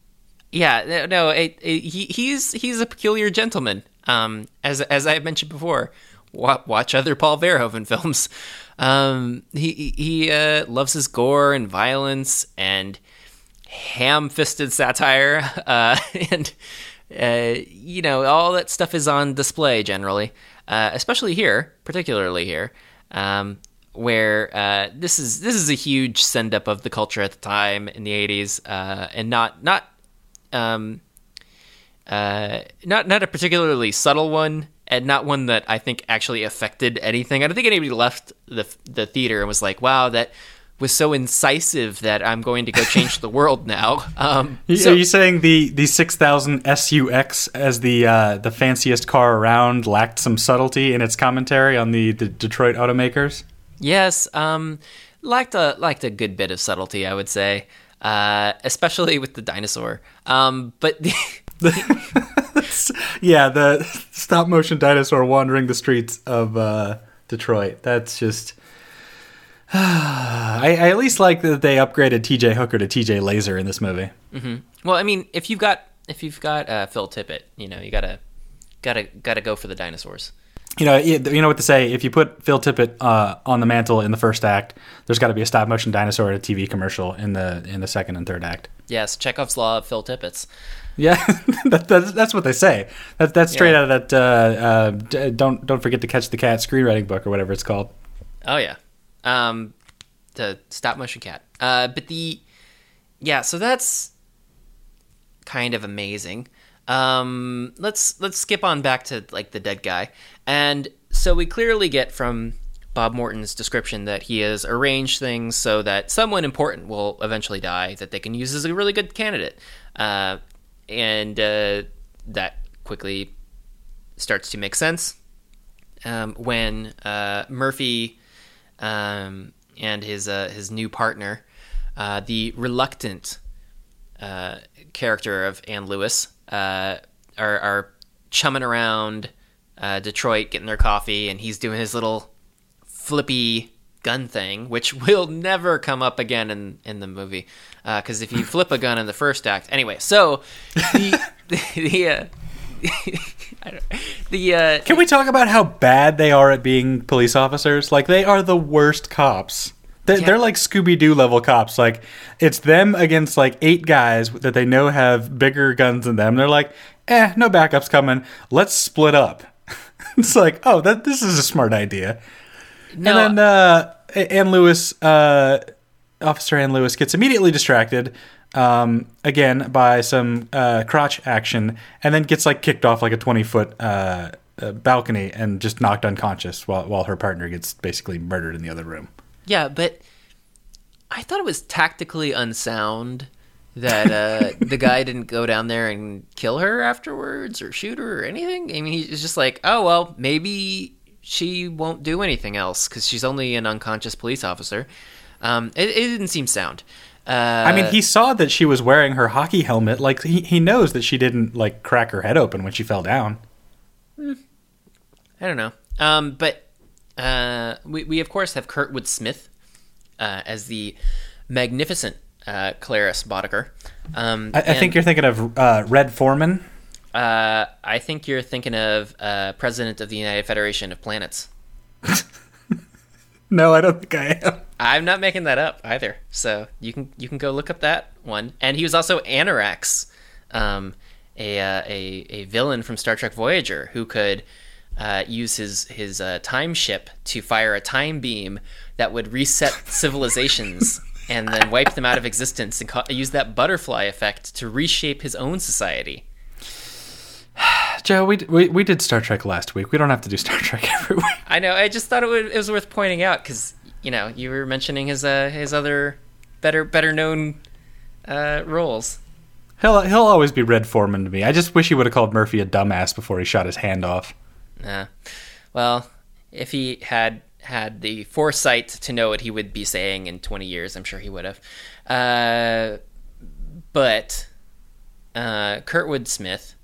he's a peculiar gentleman. As I mentioned before, watch other Paul Verhoeven films. He loves his gore and violence and ham-fisted satire, and all that stuff is on display generally, especially here, particularly here, where this is a huge send-up of the culture at the time in the 80s, and not a particularly subtle one. And not one that I think actually affected anything. I don't think anybody left the theater and was like, wow, that was so incisive that I'm going to go change the world now. Are you saying the 6000 SUX as the fanciest car around lacked some subtlety in its commentary on the Detroit automakers? Yes, lacked a good bit of subtlety, I would say, especially with the dinosaur. But yeah, the stop motion dinosaur wandering the streets of Detroit. That's just. I at least like that they upgraded T.J. Hooker to T.J. Laser in this movie. Mm-hmm. Well, I mean, if you've got Phil Tippett, you gotta go for the dinosaurs. You know what to say. If you put Phil Tippett on the mantle in the first act, there's got to be a stop motion dinosaur in a TV commercial in the second and third act. Yes, Chekhov's law of Phil Tippett's. Yeah, that's what they say. That's straight out of that. Don't forget to catch the cat screenwriting book or whatever it's called. Oh yeah, the stop motion cat. So that's kind of amazing. Let's skip on back to like the dead guy, and so we clearly get from Bob Morton's description that he has arranged things so that someone important will eventually die that they can use as a really good candidate. And that quickly starts to make sense when Murphy and his new partner, the reluctant character of Ann Lewis, are chumming around Detroit, getting their coffee, and he's doing his little flippy gun thing, which will never come up again in the movie, because if you flip a gun in the first act, anyway. So can we talk about how bad they are at being police officers? Like, they are the worst cops. They're like Scooby-Doo level cops. Like, it's them against like 8 guys that they know have bigger guns than them. They're like, no backups coming. Let's split up. It's like, this is a smart idea. No. And then Ann Lewis, Officer Ann Lewis, gets immediately distracted again by some crotch action, and then gets like kicked off like a 20-foot balcony and just knocked unconscious while her partner gets basically murdered in the other room. Yeah, but I thought it was tactically unsound that the guy didn't go down there and kill her afterwards or shoot her or anything. I mean, he's just like, oh, well, maybe she won't do anything else because she's only an unconscious police officer. It didn't seem sound. I mean, he saw that she was wearing her hockey helmet. Like, he knows that she didn't, like, crack her head open when she fell down. I don't know. But we of course have Kurtwood Smith as the magnificent Clarice Boddicker. I think you're thinking of Red Foreman. I think you're thinking of President of the United Federation of Planets. No, I don't think I am. I'm not making that up either. So you can go look up that one. And he was also Anorax, a villain from Star Trek Voyager who could use his time ship to fire a time beam that would reset civilizations and then wipe them out of existence and use that butterfly effect to reshape his own society. Joe, we did Star Trek last week. We don't have to do Star Trek every week. I know. I just thought it was worth pointing out because you were mentioning his other better known roles. He'll always be Red Foreman to me. I just wish he would have called Murphy a dumbass before he shot his hand off. Well, if he had the foresight to know what he would be saying in 20 years, I'm sure he would have. But Kurtwood Smith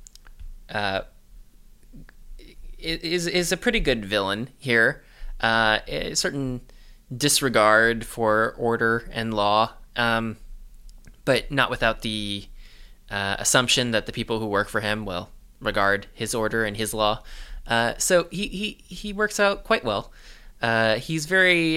is a pretty good villain here. A certain disregard for order and law, but not without the assumption that the people who work for him will regard his order and his law. So he works out quite well. He's very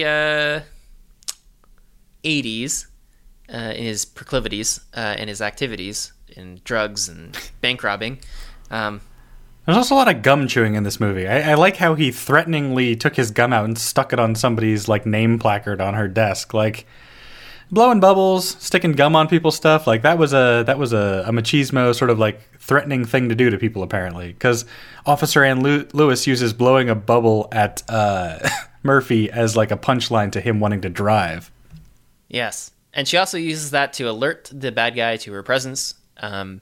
80s in his proclivities and his activities in drugs and bank robbing. There's also a lot of gum chewing in this movie. I like how he threateningly took his gum out and stuck it on somebody's like name placard on her desk, like blowing bubbles, sticking gum on people's stuff. Like that was a machismo sort of like threatening thing to do to people apparently. Because Officer Ann Lewis uses blowing a bubble at Murphy as like a punchline to him wanting to drive. Yes, and she also uses that to alert the bad guy to her presence, and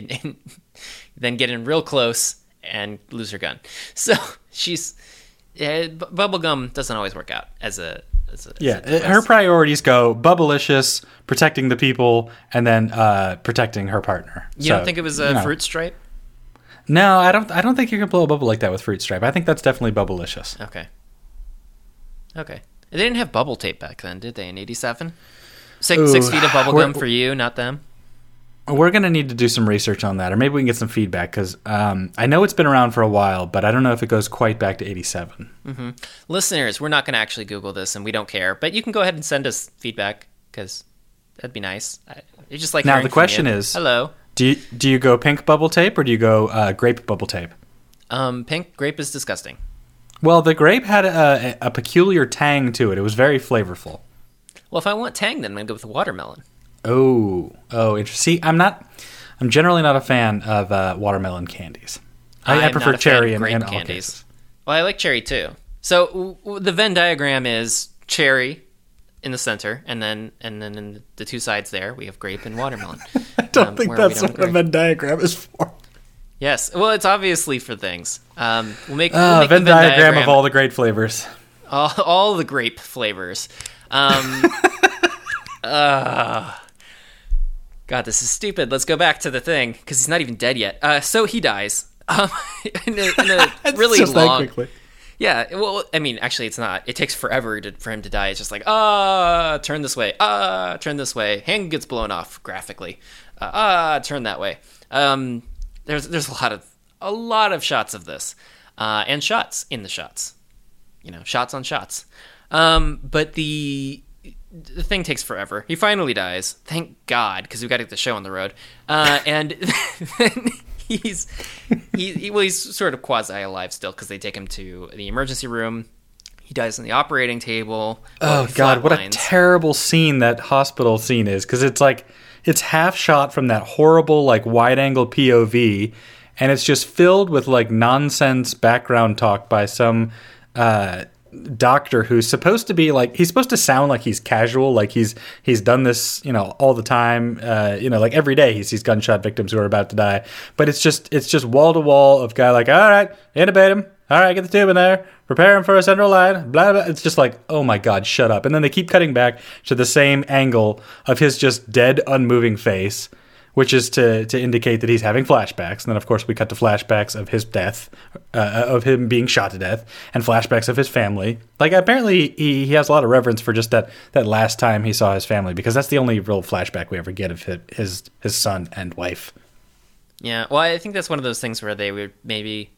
then get in real close and lose her gun. So she's bubblegum doesn't always work out as a her priorities go bubblicious, protecting the people, and then protecting her partner. You don't think it was a Fruit Stripe? No, I don't think you can blow a bubble like that with Fruit Stripe. I think that's definitely bubblicious. Okay. They didn't have bubble tape back then, did they? In '87, 6 feet of bubblegum for you, not them. We're going to need to do some research on that, or maybe we can get some feedback, because I know it's been around for a while, but I don't know if it goes quite back to 87. Mm-hmm. Listeners, we're not going to actually Google this, and we don't care, but you can go ahead and send us feedback, because that'd be nice. It's just like now, the question is, hello. Do you go pink bubble tape, or do you go grape bubble tape? Pink grape is disgusting. Well, the grape had a peculiar tang to it. It was very flavorful. Well, if I want tang, then I'm going to go with watermelon. Oh, interesting. See, I'm generally not a fan of watermelon candies. I prefer cherry and all candies. Well, I like cherry too. So the Venn diagram is cherry in the center, and then in the two sides there we have grape and watermelon. I don't think that's what a Venn diagram is for. Yes, well, it's obviously for things. We'll make Venn diagram of all the great flavors. All the grape flavors. God, this is stupid. Let's go back to the thing, because he's not even dead yet. So he dies. In a really just long... that quickly. Yeah, well, I mean, actually, it's not. It takes forever for him to die. It's just like, turn this way. Turn this way. Hand gets blown off graphically. Turn that way. There's a lot of shots of this. And shots in the shots. Shots on shots. But the thing takes forever. He finally dies. Thank God, because we've got to get the show on the road. And then he's sort of quasi-alive still, because they take him to the emergency room. He dies on the operating table. Oh, God, what a terrible scene that hospital scene is, because it's half shot from that horrible, wide-angle POV, and it's just filled with, nonsense background talk by some... doctor who's supposed to be he's supposed to sound like he's casual, like he's done this all the time, every day he sees gunshot victims who are about to die, but it's just wall to wall of guy all right, intubate him, All right, get the tube in there. Prepare him for a central line. Blah, blah. It's just like, oh my God, shut up. And then they keep cutting back to the same angle of his just dead, unmoving face, which is to indicate that he's having flashbacks. And then, of course, we cut to flashbacks of his death, of him being shot to death, and flashbacks of his family. Like, apparently, he has a lot of reverence for just that last time he saw his family, because that's the only real flashback we ever get of his son and wife. Yeah, well, I think that's one of those things where they would maybe...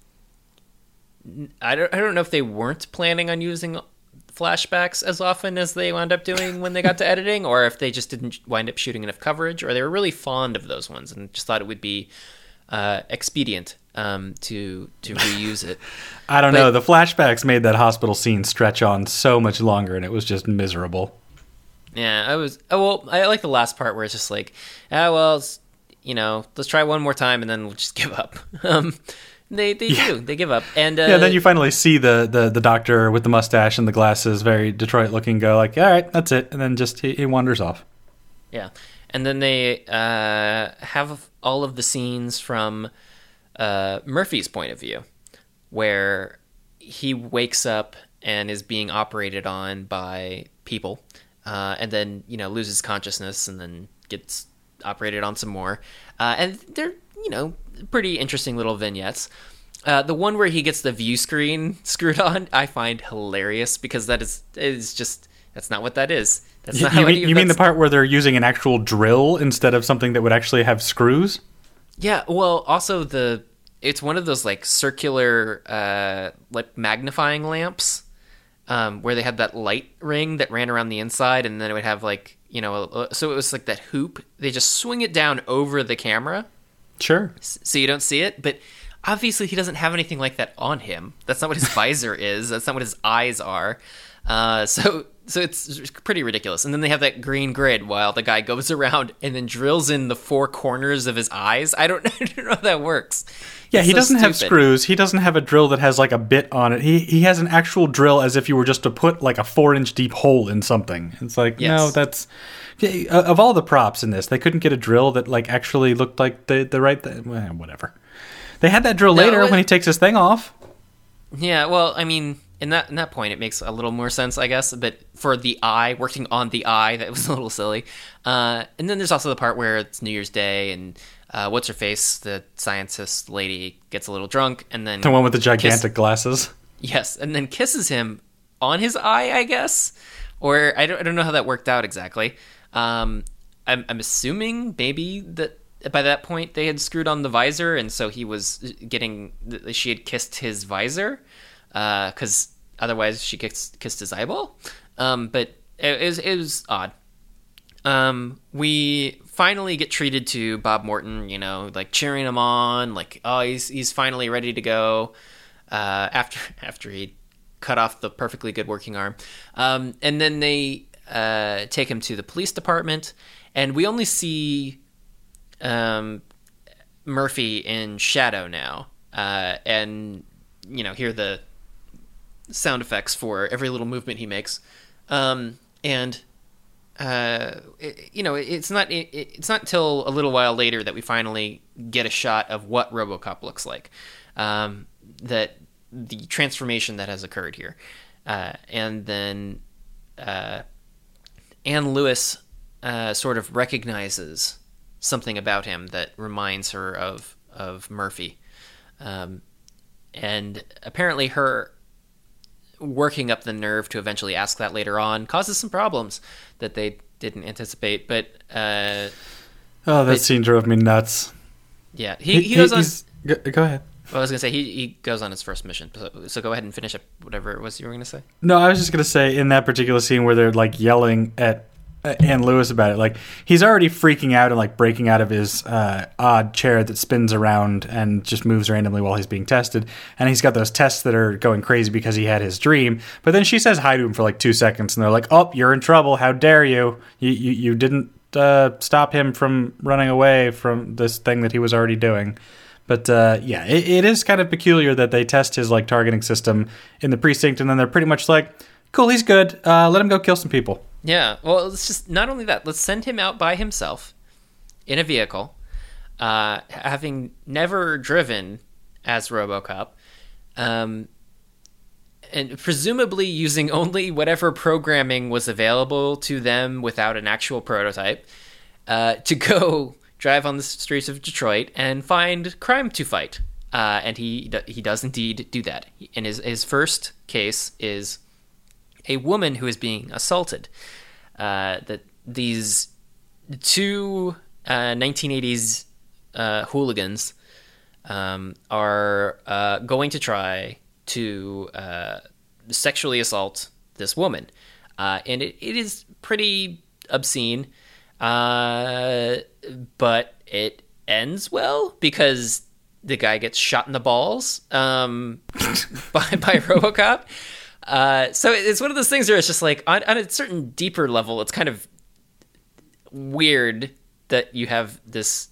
I don't know if they weren't planning on using flashbacks as often as they wound up doing when they got to editing, or if they just didn't wind up shooting enough coverage, or they were really fond of those ones and just thought it would be expedient to reuse it. I don't know. The flashbacks made that hospital scene stretch on so much longer, and it was just miserable. Yeah, I like the last part where it's just like, let's try one more time and then we'll just give up. They give up, and then you finally see the doctor with the mustache and the glasses, very Detroit looking, go like, all right, that's it, and then just he wanders off. Yeah, and then they have all of the scenes from Murphy's point of view, where he wakes up and is being operated on by people, and then loses consciousness and then gets operated on some more, and they're pretty interesting little vignettes. The one where he gets the view screen screwed on, I find hilarious, because that's not what that is. That's not you mean the part where they're using an actual drill instead of something that would actually have screws? Yeah, well, also it's one of those like circular like magnifying lamps, where they had that light ring that ran around the inside, and then it would have like so it was like that hoop. They just swing it down over the camera. Sure. So you don't see it, but obviously he doesn't have anything like that on him. That's not what his visor is. That's not what his eyes are. So it's pretty ridiculous. And then they have that green grid while the guy goes around and then drills in the four corners of his eyes. I don't know how that works. Yeah, he doesn't have screws. He doesn't have a drill that has like a bit on it. He has an actual drill as if you were just to put like a 4-inch deep hole in something. It's like, no, that's... Of all the props in this, they couldn't get a drill that like actually looked like the right thing. Well, whatever. They had that drill later when he takes his thing off. Yeah, well, I mean, in that point, it makes a little more sense, I guess. But for the eye, working on the eye, that was a little silly. And then there's also the part where it's New Year's Day, and what's her face, the scientist lady, gets a little drunk, and then the one with the gigantic glasses. Yes, and then kisses him on his eye, I guess, or I don't know how that worked out exactly. I'm assuming maybe that by that point they had screwed on the visor, and so she had kissed his visor, because otherwise she kissed his eyeball. But it was odd. We finally get treated to Bob Morton, like cheering him on, like, oh, he's finally ready to go, after he cut off the perfectly good working arm. And then they take him to the police department, and we only see Murphy in shadow now, and hear the sound effects for every little movement he makes, it's not till a little while later that we finally get a shot of what RoboCop looks like, that the transformation that has occurred here, and then Anne Lewis sort of recognizes something about him that reminds her of Murphy, and apparently her working up the nerve to eventually ask that later on causes some problems that they didn't anticipate. But scene drove me nuts. Yeah, he goes on. Go ahead. Well, I was going to say, he goes on his first mission. So go ahead and finish up whatever it was you were going to say. No, I was just going to say, in that particular scene where they're like yelling at Anne Lewis about it, like he's already freaking out and like breaking out of his odd chair that spins around and just moves randomly while he's being tested. And he's got those tests that are going crazy because he had his dream. But then she says hi to him for like 2 seconds, and they're like, oh, you're in trouble. How dare you? You didn't stop him from running away from this thing that he was already doing. But it is kind of peculiar that they test his like targeting system in the precinct, and then they're pretty much like, cool, he's good. Let him go kill some people. Yeah, well, it's just not only that. Let's send him out by himself in a vehicle, having never driven as RoboCop, and presumably using only whatever programming was available to them without an actual prototype, to go drive on the streets of Detroit and find crime to fight. And he does indeed do that. And his first case is a woman who is being assaulted. That these two 1980s hooligans are going to try to sexually assault this woman. And it is pretty obscene, but it ends well because the guy gets shot in the balls by RoboCop. So it's one of those things where it's just like on a certain deeper level, it's kind of weird that you have this,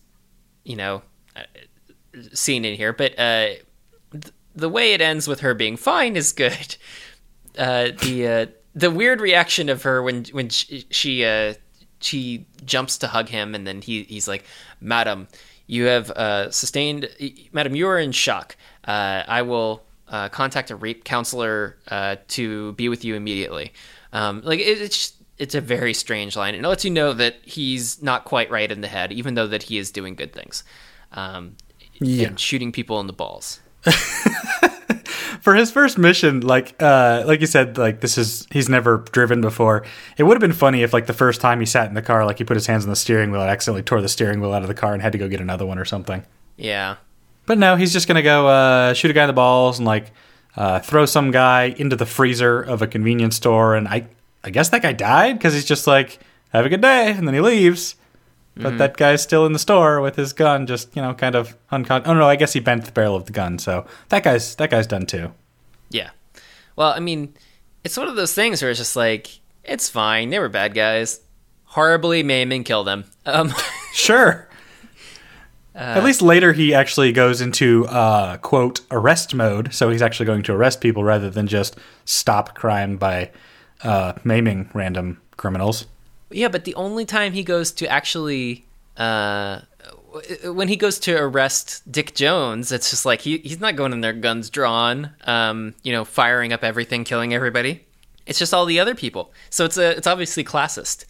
scene in here, but the way it ends with her being fine is good. The weird reaction of her when she jumps to hug him, and then he's like, "Madam, you have sustained. Madam, you are in shock. I will contact a rape counselor to be with you immediately." It's a very strange line, and it lets you know that he's not quite right in the head, even though that he is doing good things, and shooting people in the balls. For his first mission, like you said, like he's never driven before. It would have been funny if, like, the first time he sat in the car, like, he put his hands on the steering wheel and accidentally tore the steering wheel out of the car and had to go get another one or something. Yeah. But no, he's just gonna go shoot a guy in the balls and, like, throw some guy into the freezer of a convenience store, and I guess that guy died because he's just like, "Have a good day," and then he leaves. But that guy's still in the store with his gun, just, kind of unconscious. Oh no, I guess he bent the barrel of the gun, so that guy's done too. Yeah. Well, I mean, it's one of those things where it's just like, it's fine. They were bad guys. Horribly maim and kill them. Sure. At least later he actually goes into, quote, arrest mode, so he's actually going to arrest people rather than just stop crime by maiming random criminals. Yeah, but the only time he goes to actually, when he goes to arrest Dick Jones, it's just like he's not going in there guns drawn, firing up everything, killing everybody. It's just all the other people. So it's obviously classist.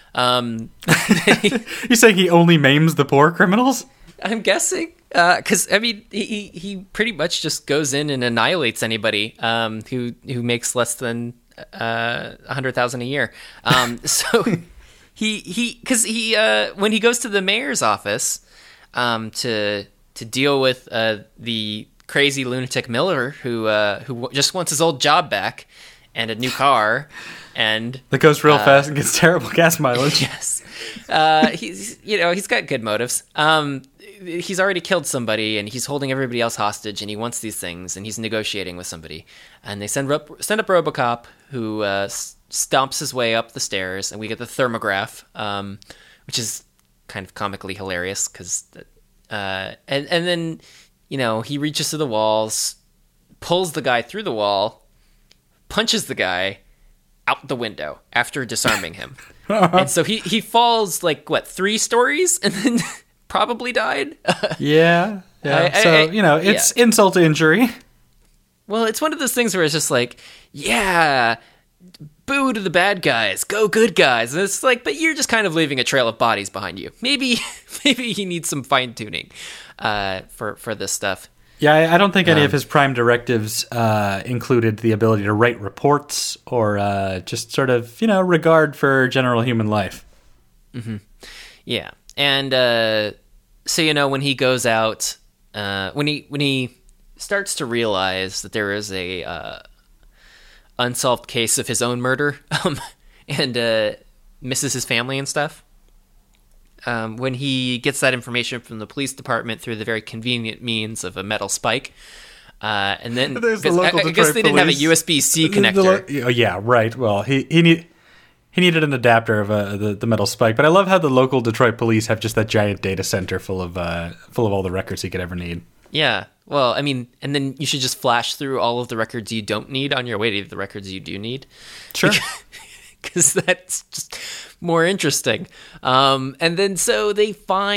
You're saying he only maims the poor criminals? I'm guessing, because I mean, he pretty much just goes in and annihilates anybody who makes less than $100,000 a year. So because when he goes to the mayor's office to deal with the crazy lunatic Miller who just wants his old job back and a new car, and that goes real fast and gets terrible gas mileage. Yes, he's got good motives. He's already killed somebody, and he's holding everybody else hostage, and he wants these things, and he's negotiating with somebody, and they send up RoboCop, who stomps his way up the stairs, and we get the thermograph, which is kind of comically hilarious because, and then he reaches to the walls, pulls the guy through the wall, punches the guy out the window after disarming him, and so he falls like 3 stories, and then probably died. Yeah. It's insult to injury. Well, it's one of those things where it's just like, yeah, boo to the bad guys, go good guys. And it's like, but you're just kind of leaving a trail of bodies behind you. Maybe he needs some fine tuning for this stuff. Yeah, I don't think any of his prime directives included the ability to write reports or just sort of, regard for general human life. Mm-hmm. Yeah. And so, when he goes out, when he starts to realize that there is a unsolved case of his own murder, and misses his family and stuff, when he gets that information from the police department through the very convenient means of a metal spike, and then I guess they didn't have a USB-C connector. Yeah, right. Well, he needed an adapter of the metal spike, but I love how the local Detroit police have just that giant data center full of all the records he could ever need. Yeah, well, I mean, and then you should just flash through all of the records you don't need on your way to the records you do need. Sure. Because that's just more interesting. And then so he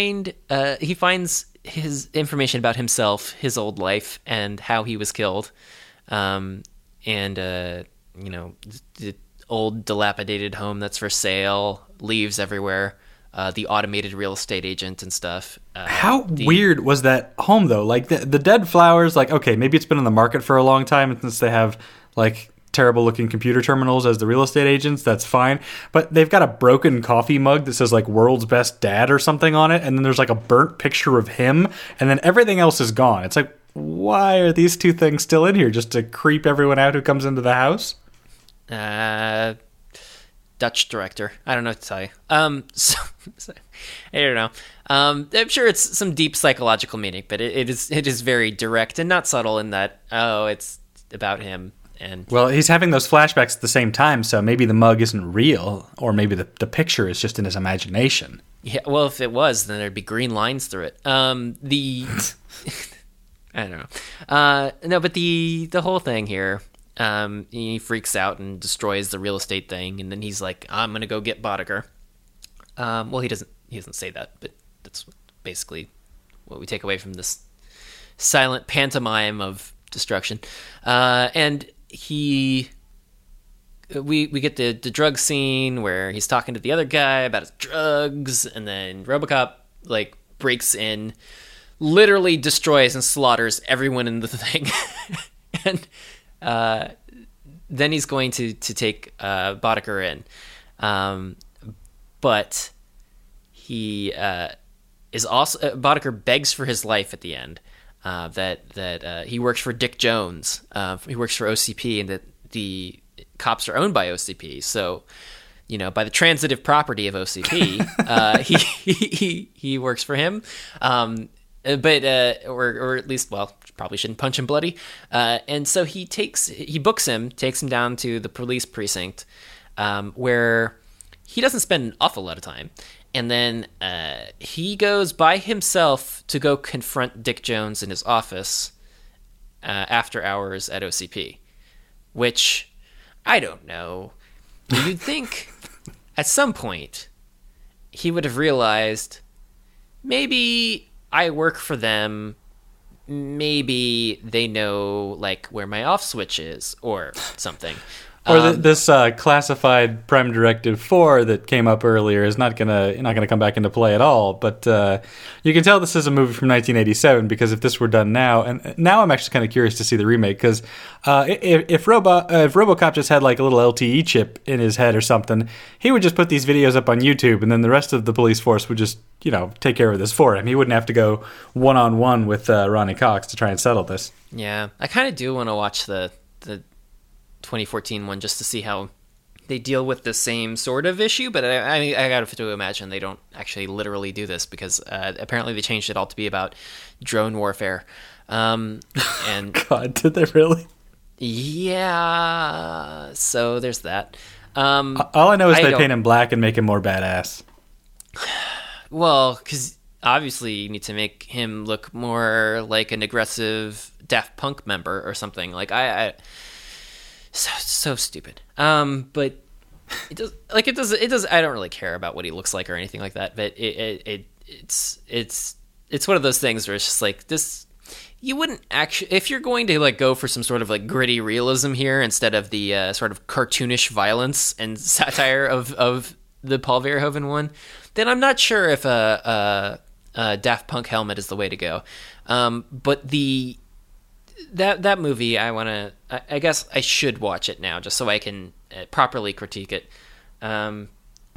finds his information about himself, his old life, and how he was killed. In and the old dilapidated home that's for sale, leaves everywhere, the automated real estate agent and stuff. How weird was that home, though? Like, the dead flowers, like, okay, maybe it's been on the market for a long time, and since they have, like, terrible-looking computer terminals as the real estate agents, that's fine. But they've got a broken coffee mug that says, like, World's Best Dad or something on it, and then there's, like, a burnt picture of him, and then everything else is gone. It's like, why are these two things still in here? Just to creep everyone out who comes into the house? Dutch director. I don't know what to tell you. So I don't know. I'm sure it's some deep psychological meaning, but it is very direct and not subtle in that, it's about him. And well, he's having those flashbacks at the same time, so maybe the mug isn't real, or maybe the picture is just in his imagination. Yeah, well, if it was, then there'd be green lines through it. I don't know. No, but the whole thing here, he freaks out and destroys the real estate thing, and then he's like, I'm going to go get Boddicker. Well, he doesn't say that, but that's basically what we take away from this silent pantomime of destruction. And we get the drug scene where he's talking to the other guy about his drugs, and then RoboCop like breaks in, literally destroys and slaughters everyone in the thing, and then he's going to take Boddicker in, but he is also Boddicker begs for his life at the end. That he works for Dick Jones. He works for OCP, and that the cops are owned by OCP. So, by the transitive property of OCP, he works for him. But or at least, well, probably shouldn't punch him bloody. And so he books him, takes him down to the police precinct, where he doesn't spend an awful lot of time. And then he goes by himself to go confront Dick Jones in his office after hours at OCP, which, I don't know. You'd think at some point he would have realized, maybe I work for them, maybe they know like where my off switch is or something. Or this classified Prime Directive 4 that came up earlier is not gonna come back into play at all. But you can tell this is a movie from 1987 because if this were done now, and now I'm actually kind of curious to see the remake because if RoboCop just had like a little LTE chip in his head or something, he would just put these videos up on YouTube, and then the rest of the police force would just take care of this for him. He wouldn't have to go one-on-one with Ronnie Cox to try and settle this. Yeah, I kind of do want to watch the 2014 one just to see how they deal with the same sort of issue, but I got to imagine they don't actually literally do this because apparently they changed it all to be about drone warfare. And God, did they really? Yeah, so there's that. All I know is they paint him black and make him more badass. Well, because obviously you need to make him look more like an aggressive Daft Punk member or something. Like so stupid. But it does. I don't really care about what he looks like or anything like that. But it's one of those things where it's just like this. You wouldn't actually, if you're going to like go for some sort of like gritty realism here instead of the sort of cartoonish violence and satire of the Paul Verhoeven one, then I'm not sure if a Daft Punk helmet is the way to go. But that movie, I guess I should watch it now just so I can properly critique it. But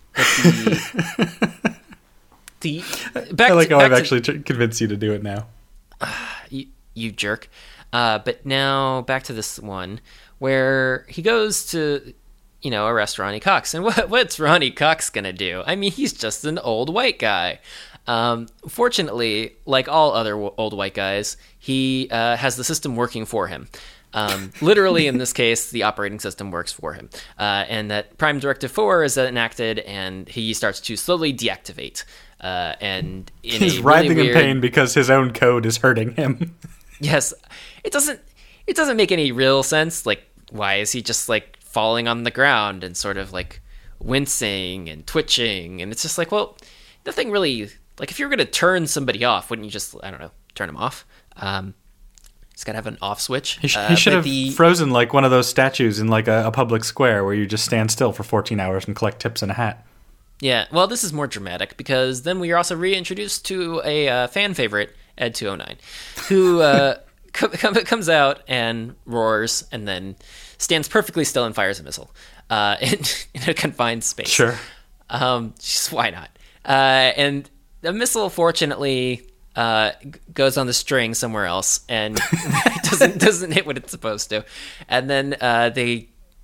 I like how I've actually convinced you to do it now. You jerk. But now back to this one where he goes to, arrest Ronnie Cox. And what's Ronnie Cox gonna do? I mean, he's just an old white guy. Fortunately, like all other old white guys, he has the system working for him. Literally, in this case, the operating system works for him. And that Prime Directive 4 is enacted, and he starts to slowly deactivate. And he's writhing in pain because his own code is hurting him. Yes, it doesn't make any real sense. Like, why is he just like falling on the ground and sort of like wincing and twitching? And it's just like, well, nothing really. Like, if you're going to turn somebody off, wouldn't you just, I don't know, turn them off? It's got to have an off switch. He should have frozen like one of those statues in like a public square where you just stand still for 14 hours and collect tips in a hat. Yeah, well, this is more dramatic because then we are also reintroduced to a fan favorite, Ed 209, who comes out and roars and then stands perfectly still and fires a missile in a confined space. Sure. Just why not? And the missile, fortunately, goes on the string somewhere else and doesn't hit what it's supposed to. And then they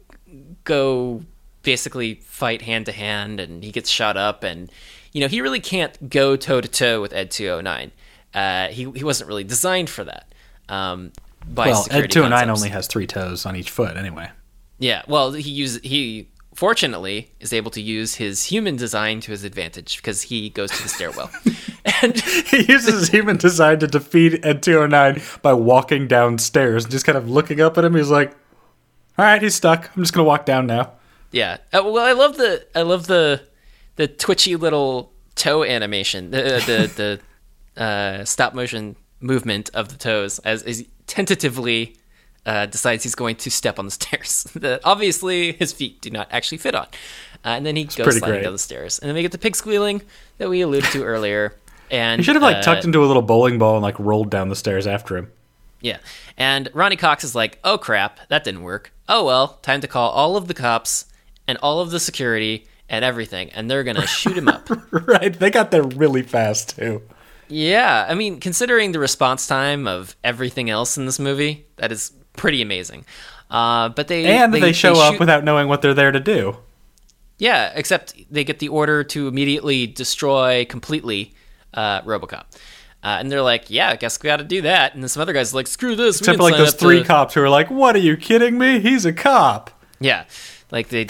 go basically fight hand to hand, and he gets shot up. And he really can't go toe to toe with Ed 209. He wasn't really designed for that. Ed 209 only has 3 toes on each foot anyway. Yeah, well, he fortunately is able to use his human design to his advantage because he goes to the stairwell. And he uses his human design to defeat Ed 209 by walking downstairs and just kind of looking up at him. He's like, all right, he's stuck. I'm just going to walk down now. Yeah. Well, I love the twitchy little toe animation, the stop motion movement of the toes as he tentatively decides he's going to step on the stairs that obviously his feet do not actually fit on. And then he goes sliding down the stairs. And then we get the pig squealing that we alluded to earlier. And he should have tucked into a little bowling ball and rolled down the stairs after him. Yeah. And Ronnie Cox is like, oh crap, that didn't work. Oh well, time to call all of the cops and all of the security and everything. And they're going to shoot him up. Right. They got there really fast too. Yeah. I mean, considering the response time of everything else in this movie, that is pretty amazing. But they show up without knowing what they're there to do. Yeah, except they get the order to immediately destroy completely RoboCop. And they're like, yeah, I guess we got to do that. And then some other guys are like, screw this. Except for those 3 cops who are like, what, are you kidding me? He's a cop. Yeah, like they...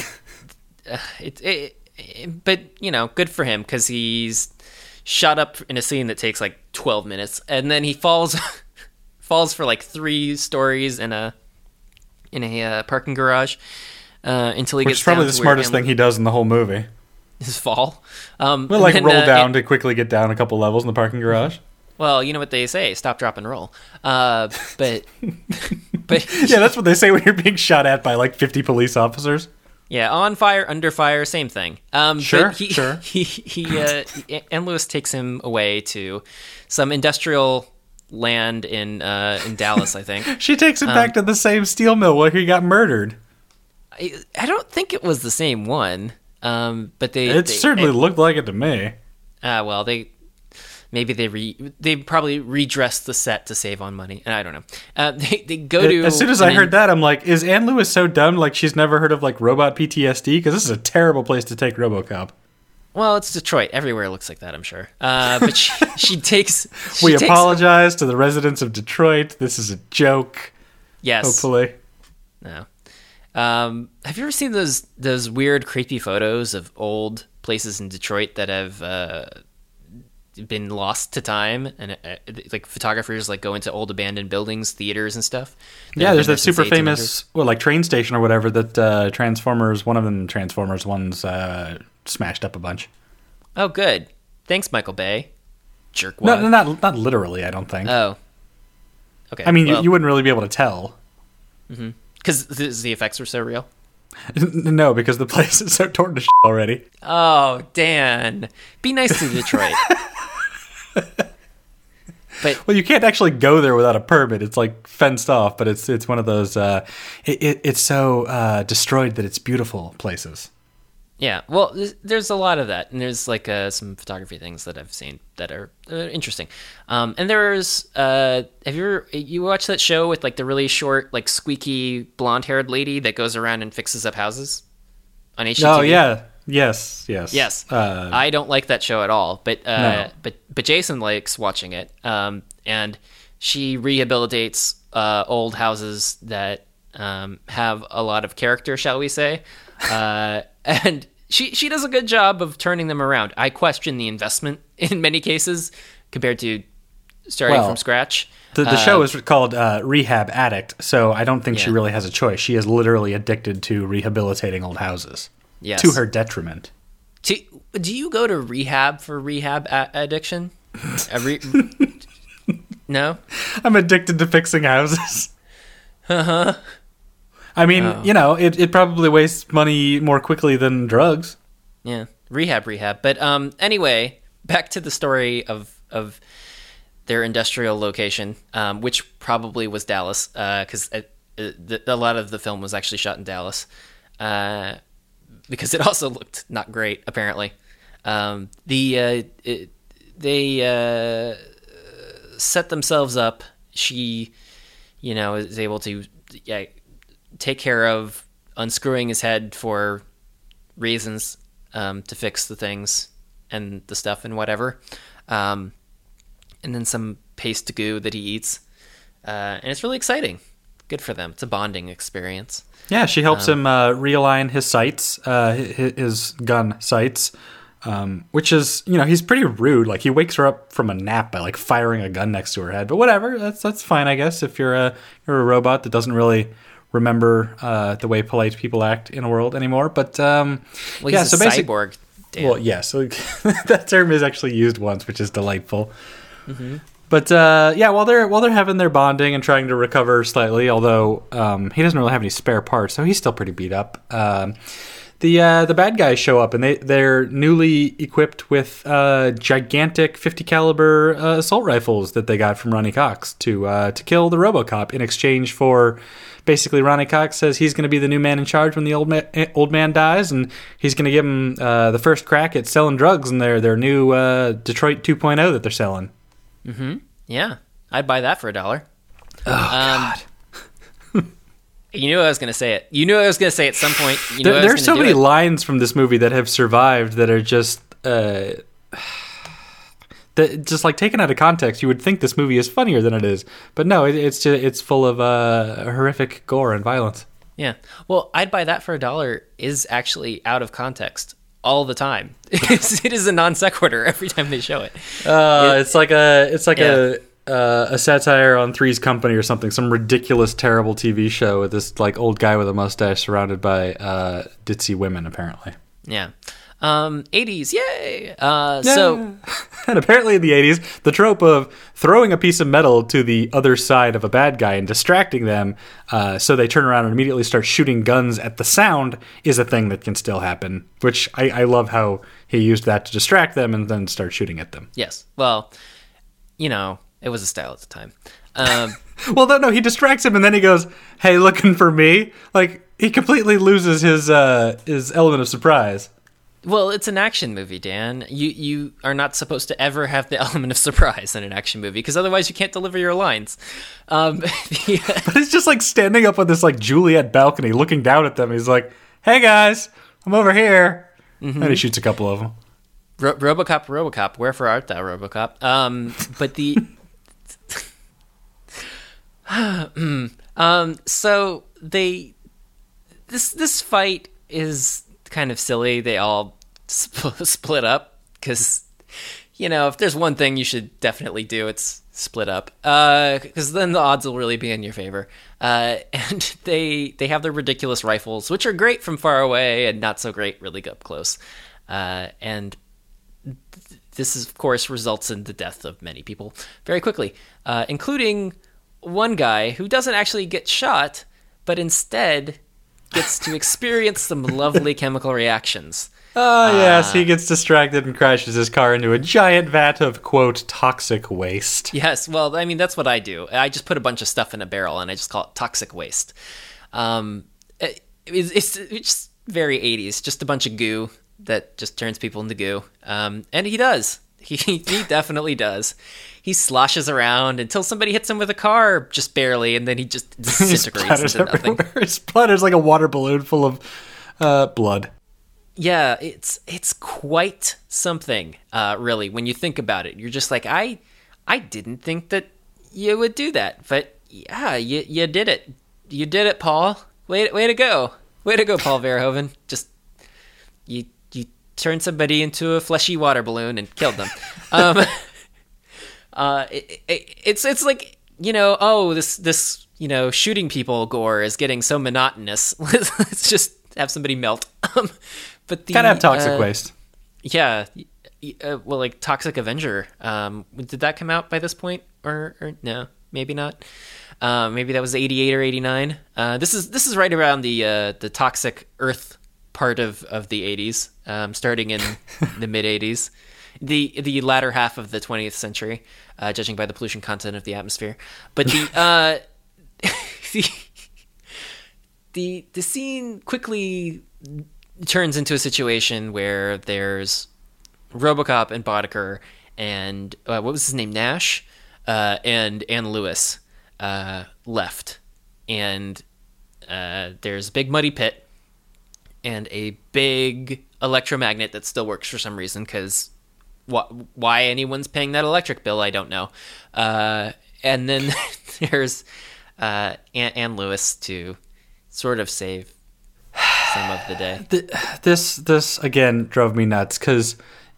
but, good for him because he's shot up in a scene that takes 12 minutes. And then he falls for 3 stories in a parking garage until he gets down. Which is probably the smartest thing he does in the whole movie. His fall. Roll down to quickly get down a couple levels in the parking garage. Well, you know what they say, stop, drop, and roll. But yeah, that's what they say when you're being shot at by 50 police officers. Yeah, on fire, under fire, same thing. Sure. Ann Lewis takes him away to some industrial land in Dallas, I think. She takes him back to the same steel mill where he got murdered. I don't think it was the same one. But they certainly looked like it to me. Well, they probably redressed the set to save on money. I don't know. They go to. As soon as I heard that, I'm like, is Ann Lewis so dumb? She's never heard of robot PTSD? Because this is a terrible place to take RoboCop. Well, it's Detroit. Everywhere looks like that, I'm sure. But she takes. We apologize to the residents of Detroit. This is a joke. Yes. Hopefully. No. Have you ever seen those weird, creepy photos of old places in Detroit that have been lost to time? And photographers go into old abandoned buildings, theaters, and stuff. Yeah, there's that super famous train station or whatever that Transformers. One of them Transformers ones smashed up a bunch. Oh, good. Thanks, Michael Bay. Jerkwad. No, not literally. I don't think. Oh. Okay. I mean, you wouldn't really be able to tell. Mm-hmm. Because the effects were so real? No, because the place is so torn to shit already. Oh, Dan. Be nice to Detroit. Well, you can't actually go there without a permit. It's fenced off, but it's one of those... it's so destroyed that it's beautiful places. Yeah, well, there's a lot of that, and there's some photography things that I've seen that are interesting. And there's have you watched that show with the really short, squeaky blonde-haired lady that goes around and fixes up houses on HGTV? Oh yeah, yes. I don't like that show at all, but no. but Jason likes watching it. And she rehabilitates old houses that have a lot of character, shall we say? And she does a good job of turning them around. I question the investment in many cases compared to starting from scratch. The show is called Rehab Addict, so I don't think she really has a choice. She is literally addicted to rehabilitating old houses. Yes. To her detriment. Do you go to rehab for rehab addiction? No? I'm addicted to fixing houses. Uh-huh. I mean, it probably wastes money more quickly than drugs. Yeah. Rehab. But anyway, back to the story of their industrial location, which probably was Dallas, because a lot of the film was actually shot in Dallas, because it also looked not great, apparently. They set themselves up. She, is able to take care of unscrewing his head for reasons, to fix the things and the stuff and whatever. And then some paste goo that he eats. And it's really exciting. Good for them. It's a bonding experience. Yeah, she helps him realign his sights, his gun sights, which is, he's pretty rude. Like, he wakes her up from a nap by, like, firing a gun next to her head. But whatever, that's fine, I guess, if you're a robot that doesn't really remember the way polite people act in a world anymore. But, he's a cyborg. Dan. Well, yeah, so that term is actually used once, which is delightful. Mm-hmm. But while they're having their bonding and trying to recover slightly, although he doesn't really have any spare parts, so he's still pretty beat up. The bad guys show up, and they're newly equipped with gigantic 50 caliber assault rifles that they got from Ronnie Cox to kill the RoboCop in exchange for. Basically, Ronnie Cox says he's going to be the new man in charge when the old man dies, and he's going to give him the first crack at selling drugs in their new Detroit 2.0 that they're selling. Mm-hmm. Yeah, I'd buy that for $1. Oh, God. You knew I was going to say it. You knew I was going to say it at some point. There are so many lines from this movie that have survived that are just... that just like taken out of context, you would think this movie is funnier than it is, but no, it's full of horrific gore and violence. Yeah, well, I'd buy that for $1 is actually out of context all the time. It is a non sequitur every time they show it. It's like a satire on Three's Company or something, some ridiculous, terrible TV show with this like old guy with a mustache surrounded by ditzy women, apparently. Yeah. 80s, yay! So, and apparently in the 80s, the trope of throwing a piece of metal to the other side of a bad guy and distracting them, so they turn around and immediately start shooting guns at the sound, is a thing that can still happen. Which I love how he used that to distract them and then start shooting at them. Yes, well, it was a style at the time. Well, no, he distracts him and then he goes, "Hey, looking for me?" Like he completely loses his element of surprise. Well, it's an action movie, Dan. You are not supposed to ever have the element of surprise in an action movie, because otherwise you can't deliver your lines. But it's just like standing up on this like Juliet balcony, looking down at them. He's like, "Hey guys, I'm over here," and he shoots a couple of them. RoboCop, wherefore art thou, RoboCop? But the so this fight is kind of silly. They all split up because if there's one thing you should definitely do, it's split up, because then the odds will really be in your favor. And they have their ridiculous rifles, which are great from far away and not so great really up close. And this of course results in the death of many people very quickly, including one guy who doesn't actually get shot, but instead gets to experience some lovely chemical reactions. Oh, yes, he gets distracted and crashes his car into a giant vat of, quote, toxic waste. Yes, well, I mean, that's what I do. I just put a bunch of stuff in a barrel, and I just call it toxic waste. It's very 80s, just a bunch of goo that just turns people into goo. And he does. He definitely does. He sloshes around until somebody hits him with a car, just barely, and then he just disintegrates into nothing. He splatters like a water balloon full of blood. Yeah, it's quite something, really, when you think about it. You're just like, I didn't think that you would do that, but yeah, you did it. You did it, Paul. Way to go. Way to go, Paul Verhoeven. Just, you turned somebody into a fleshy water balloon and killed them. It's like, this shooting people gore is getting so monotonous. Let's just have somebody melt. But gotta have toxic waste. Yeah. Well, like Toxic Avenger. Did that come out by this point? or no, maybe not. Maybe that was 88 or 89. This is right around the toxic Earth part of the 80s, starting in the mid 80s, the latter half of the 20th century, judging by the pollution content of the atmosphere. But the scene quickly turns into a situation where there's RoboCop and Boddicker and what was his name, Nash, and Ann Lewis left, and there's a big muddy pit and a big electromagnet that still works for some reason, because why anyone's paying that electric bill, I don't know. And then there's Ann Lewis to sort of save some of the day. This again drove me nuts, because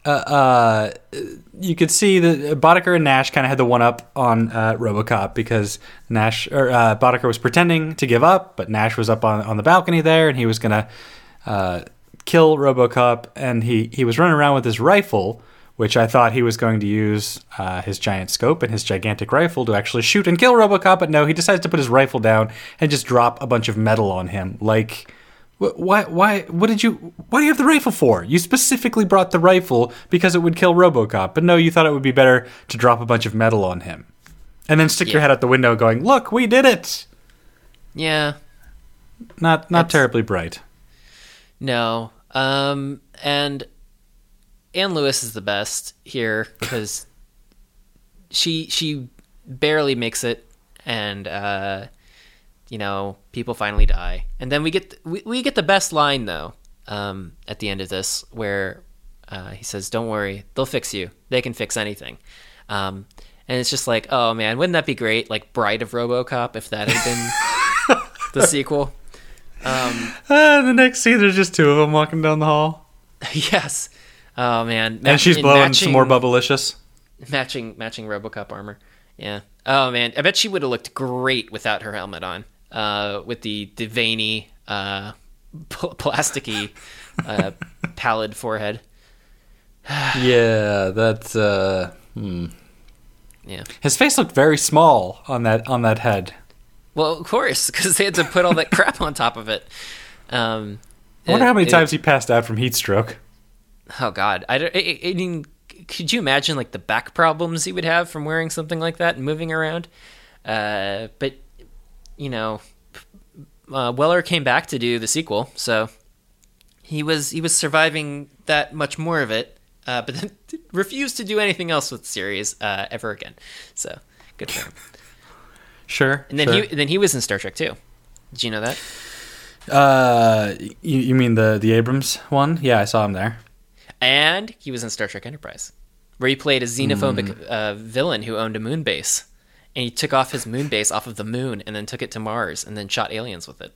you could see that Boddicker and Nash kind of had the one up on RoboCop, because Boddicker was pretending to give up, but Nash was up on the balcony there, and he was gonna kill RoboCop, and he was running around with his rifle, which I thought he was going to use his giant scope and his gigantic rifle to actually shoot and kill RoboCop, but no, he decides to put his rifle down and just drop a bunch of metal on him. Like, why do you have the rifle for? You specifically brought the rifle because it would kill RoboCop, but no, you thought it would be better to drop a bunch of metal on him. And then stick your head out the window going, look, we did it! Yeah. Not terribly bright. No. And Ann Lewis is the best here, because she barely makes it, and people finally die, and then we get the best line though at the end of this, where he says, "Don't worry, they'll fix you. They can fix anything." And it's just like, oh man, wouldn't that be great? Like Bride of RoboCop, if that had been the sequel. The next scene, there's just two of them walking down the hall. Yes. Oh man. And she's blowing some more Bubblicious. Matching RoboCop armor. Yeah. Oh man, I bet she would have looked great without her helmet on. With the veiny, plasticky, pallid forehead. Yeah, that's Yeah. His face looked very small on that head. Well, of course, because they had to put all that crap on top of it. I wonder how many times he passed out from heat stroke. Oh God, I mean, could you imagine like the back problems he would have from wearing something like that and moving around? But Weller came back to do the sequel, so he was surviving that much more of it, but then refused to do anything else with the series ever again. So good for him. Sure. And then he was in Star Trek too. Did you know that? You mean the Abrams one? Yeah, I saw him there. And he was in Star Trek Enterprise, where he played a xenophobic villain who owned a moon base. And he took off his moon base off of the moon and then took it to Mars and then shot aliens with it.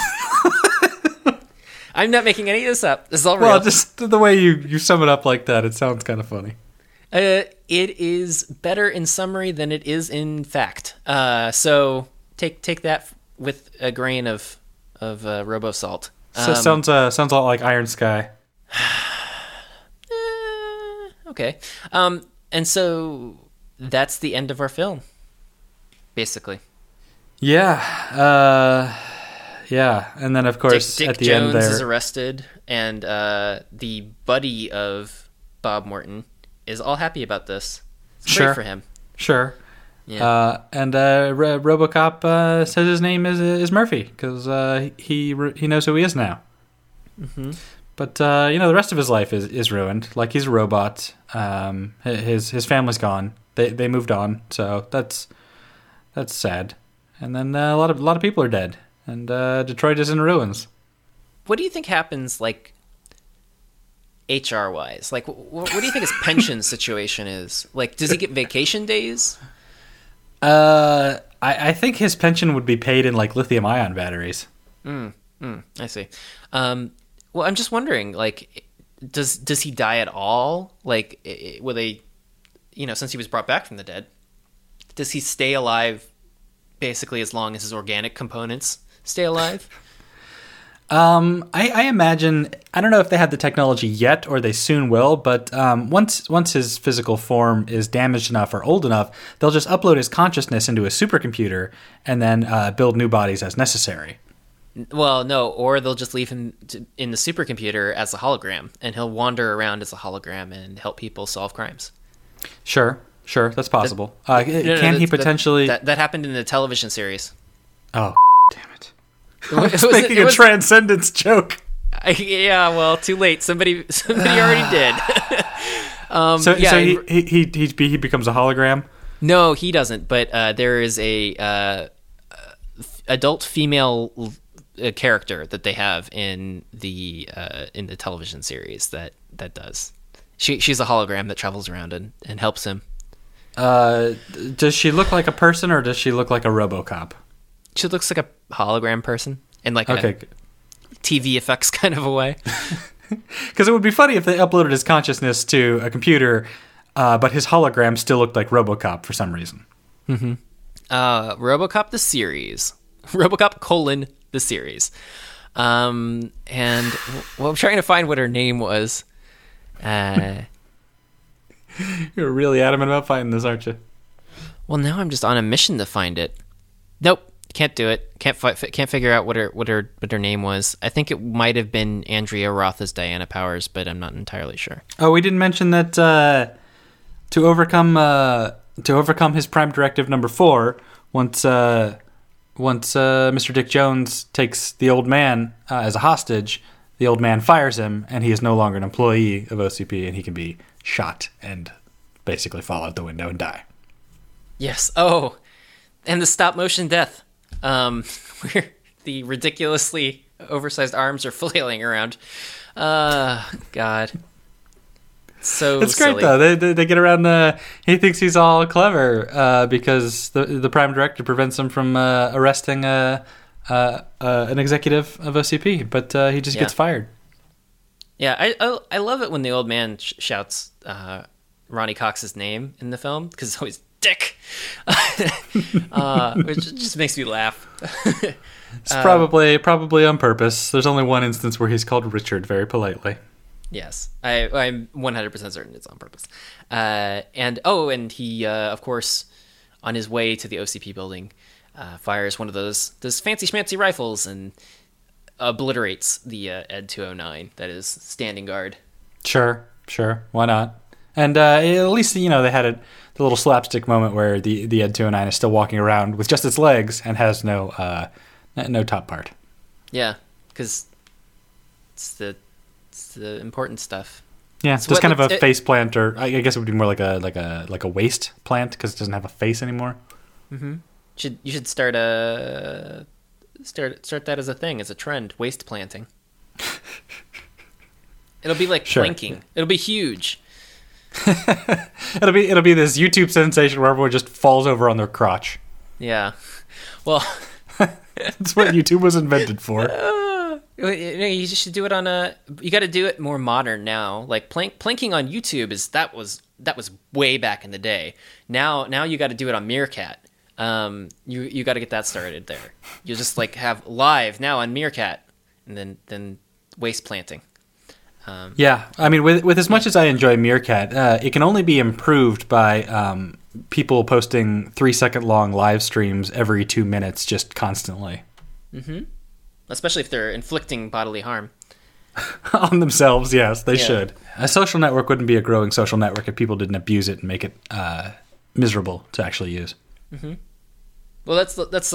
I'm not making any of this up. This is all real. Well, just the way you sum it up like that, it sounds kind of funny. It is better in summary than it is in fact. So take that with a grain of Robo Salt. So sounds a lot like Iron Sky. Okay. And so that's the end of our film, basically. Yeah. And then, of course, Dick at the Jones end there... is arrested, and the buddy of Bob Morton is all happy about this. It's great for him. Sure. Yeah. And RoboCop says his name is Murphy, because he knows who he is now. Mm-hmm. But the rest of his life is ruined. Like, he's a robot. His family's gone. They moved on. So that's sad. And then a lot of people are dead, and Detroit is in ruins. What do you think happens, like, HR wise? Like, what do you think his pension situation is? Like, does he get vacation days? I think his pension would be paid in like lithium ion batteries. I see. Well, I'm just wondering, like, does he die at all? Like, will they, since he was brought back from the dead, does he stay alive basically as long as his organic components stay alive? I imagine, I don't know if they have the technology yet or they soon will, but once his physical form is damaged enough or old enough, they'll just upload his consciousness into a supercomputer and then build new bodies as necessary. Well, no, or they'll just leave him in the supercomputer as a hologram, and he'll wander around as a hologram and help people solve crimes. Sure, that's possible. Can he potentially... That happened in the television series. Oh, damn it. I was making a transcendence joke. Yeah, well, too late. Somebody already did. So he becomes a hologram? No, he doesn't, but there is a adult female character that they have in the television series that does. She's a hologram that travels around and helps him. Does she look like a person or does she look like a RoboCop? She looks like a hologram person in like a TV effects kind of a way. Because it would be funny if they uploaded his consciousness to a computer, but his hologram still looked like RoboCop for some reason. Mm-hmm. RoboCop the series. RoboCop : the series. And I'm trying to find what her name was. You're really adamant about finding this, aren't you? Well, now I'm just on a mission to find it. Nope, can't do it. Can't figure out what her name was. I think it might have been Andrea Roth as Diana Powers, but I'm not entirely sure. Oh, we didn't mention that to overcome his Prime Directive number 4, once Mr. Dick Jones takes the old man as a hostage, the old man fires him, and he is no longer an employee of OCP, and he can be shot and basically fall out the window and die. Yes. Oh, and the stop-motion death, where the ridiculously oversized arms are flailing around. God. So it's great, silly. though. They get around he thinks he's all clever because the Prime Directive prevents him from arresting an executive of OCP, but he just gets fired. Yeah, I love it when the old man shouts Ronnie Cox's name in the film, because it's always Dick, which just makes me laugh. It's probably on purpose. There's only one instance where he's called Richard very politely. Yes, I'm 100% certain it's on purpose. And he, of course, on his way to the OCP building, fires one of those fancy schmancy rifles and obliterates the Ed 209 that is standing guard. Sure, why not? And at least they had the little slapstick moment where the Ed 209 is still walking around with just its legs and has no top part. Yeah, because it's the important stuff. Yeah, it's just kind of a face plant, or I guess it would be more like a waist plant because it doesn't have a face anymore. Mm-hmm. You should start that as a thing, as a trend, waist planting. It'll be like planking. It'll be huge. It'll be this YouTube sensation where everyone just falls over on their crotch. Yeah. Well, that's what YouTube was invented for. You should do it on you got to do it more modern now. Like planking on YouTube that was way back in the day. Now you got to do it on Meerkat. You got to get that started there. You just have live now on Meerkat, and then waist planting. Yeah, I mean, with as much as I enjoy Meerkat, it can only be improved by people posting 3-second long live streams every 2 minutes, just constantly. Mm-hmm. Especially if they're inflicting bodily harm. On themselves, yes, they should. A social network wouldn't be a growing social network if people didn't abuse it and make it miserable to actually use. Mm-hmm. Well, that's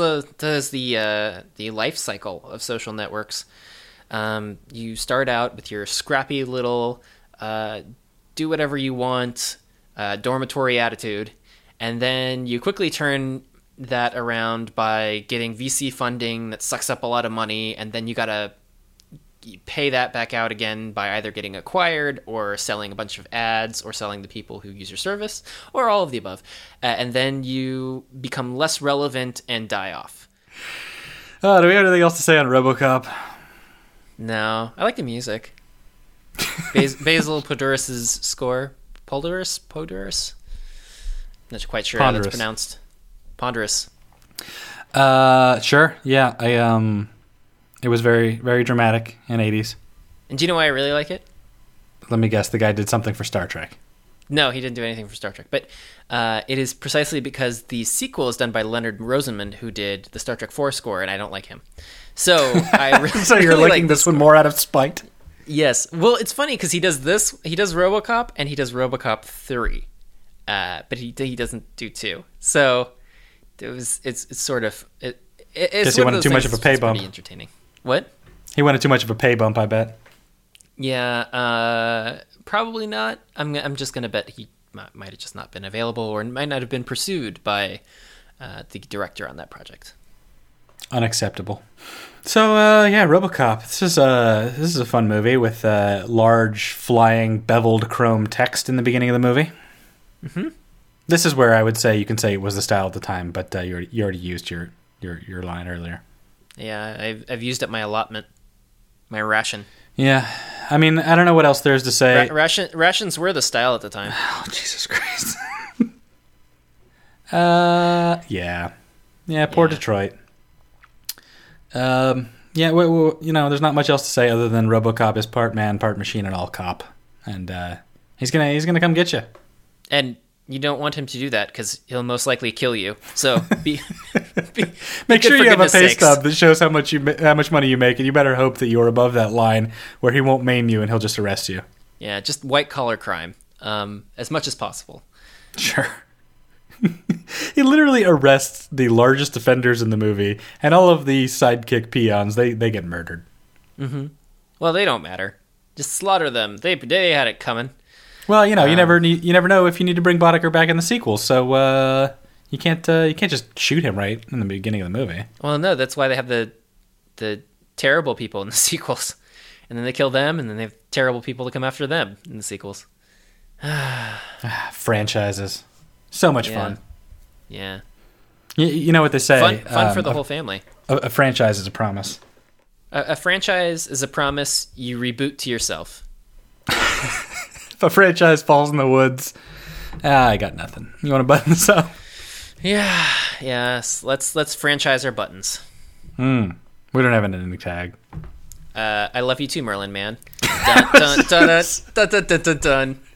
the life cycle of social networks. You start out with your scrappy little do whatever you want dormitory attitude, and then you quickly turn that around by getting VC funding that sucks up a lot of money, and then you gotta pay that back out again by either getting acquired or selling a bunch of ads or selling the people who use your service, or all of the above, and then you become less relevant and die off. Do we have anything else to say on RoboCop? No, I like the music. Basil Poduris's score. Poduris? Not quite sure how that's pronounced. Ponderous. Sure. Yeah. It was very, very dramatic in 80s. And do you know why I really like it? Let me guess, the guy did something for Star Trek. No, he didn't do anything for Star Trek. But it is precisely because the sequel is done by Leonard Rosenman, who did the Star Trek 4 score, and I don't like him. So I really, So you're really liking like this one more out of spite? Yes. Well, it's funny because he does this. He does RoboCop, and he does RoboCop 3. But he doesn't do 2. So it's sort of... It's Guess he wanted too much of a pay bump. Pretty entertaining. What? He wanted too much of a pay bump, I bet. Yeah, probably not. I'm just gonna bet he might have just not been available, or might not have been pursued by the director on that project. Unacceptable. So yeah, RoboCop. This is a fun movie with large flying beveled chrome text in the beginning of the movie. Mm-hmm. This is where I would say you can say it was the style at the time, but you already used your line earlier. Yeah, I've used up my allotment, my ration. Yeah, I mean, I don't know what else there is to say. Rations were the style at the time. Oh, Jesus Christ. Yeah, poor Detroit. Yeah, there's not much else to say other than RoboCop is part man, part machine, and all cop, and he's gonna come get you. And you don't want him to do that because he'll most likely kill you. So make sure you have a pay stub that shows how much money you make, and you better hope that you're above that line where he won't maim you and he'll just arrest you. Yeah, just white collar crime, as much as possible. Sure. He literally arrests the largest offenders in the movie, and all of the sidekick peons they get murdered. Mm-hmm. Well, they don't matter. Just slaughter them. They had it coming. Well, you never know if you need to bring Boddicker back in the sequel, so you can't just shoot him right in the beginning of the movie. Well, no, that's why they have the terrible people in the sequels, and then they kill them, and then they have terrible people to come after them in the sequels. Franchises, so much fun. Yeah. You know what they say? Fun for the whole family. A franchise is a promise. A franchise is a promise you reboot to yourself. If a franchise falls in the woods, I got nothing. You want to button this up? Yeah. Yes. Let's franchise our buttons. We don't have an ending tag. I love you too, Merlin Man. Dun, dun, dun, dun, dun, dun, dun, dun.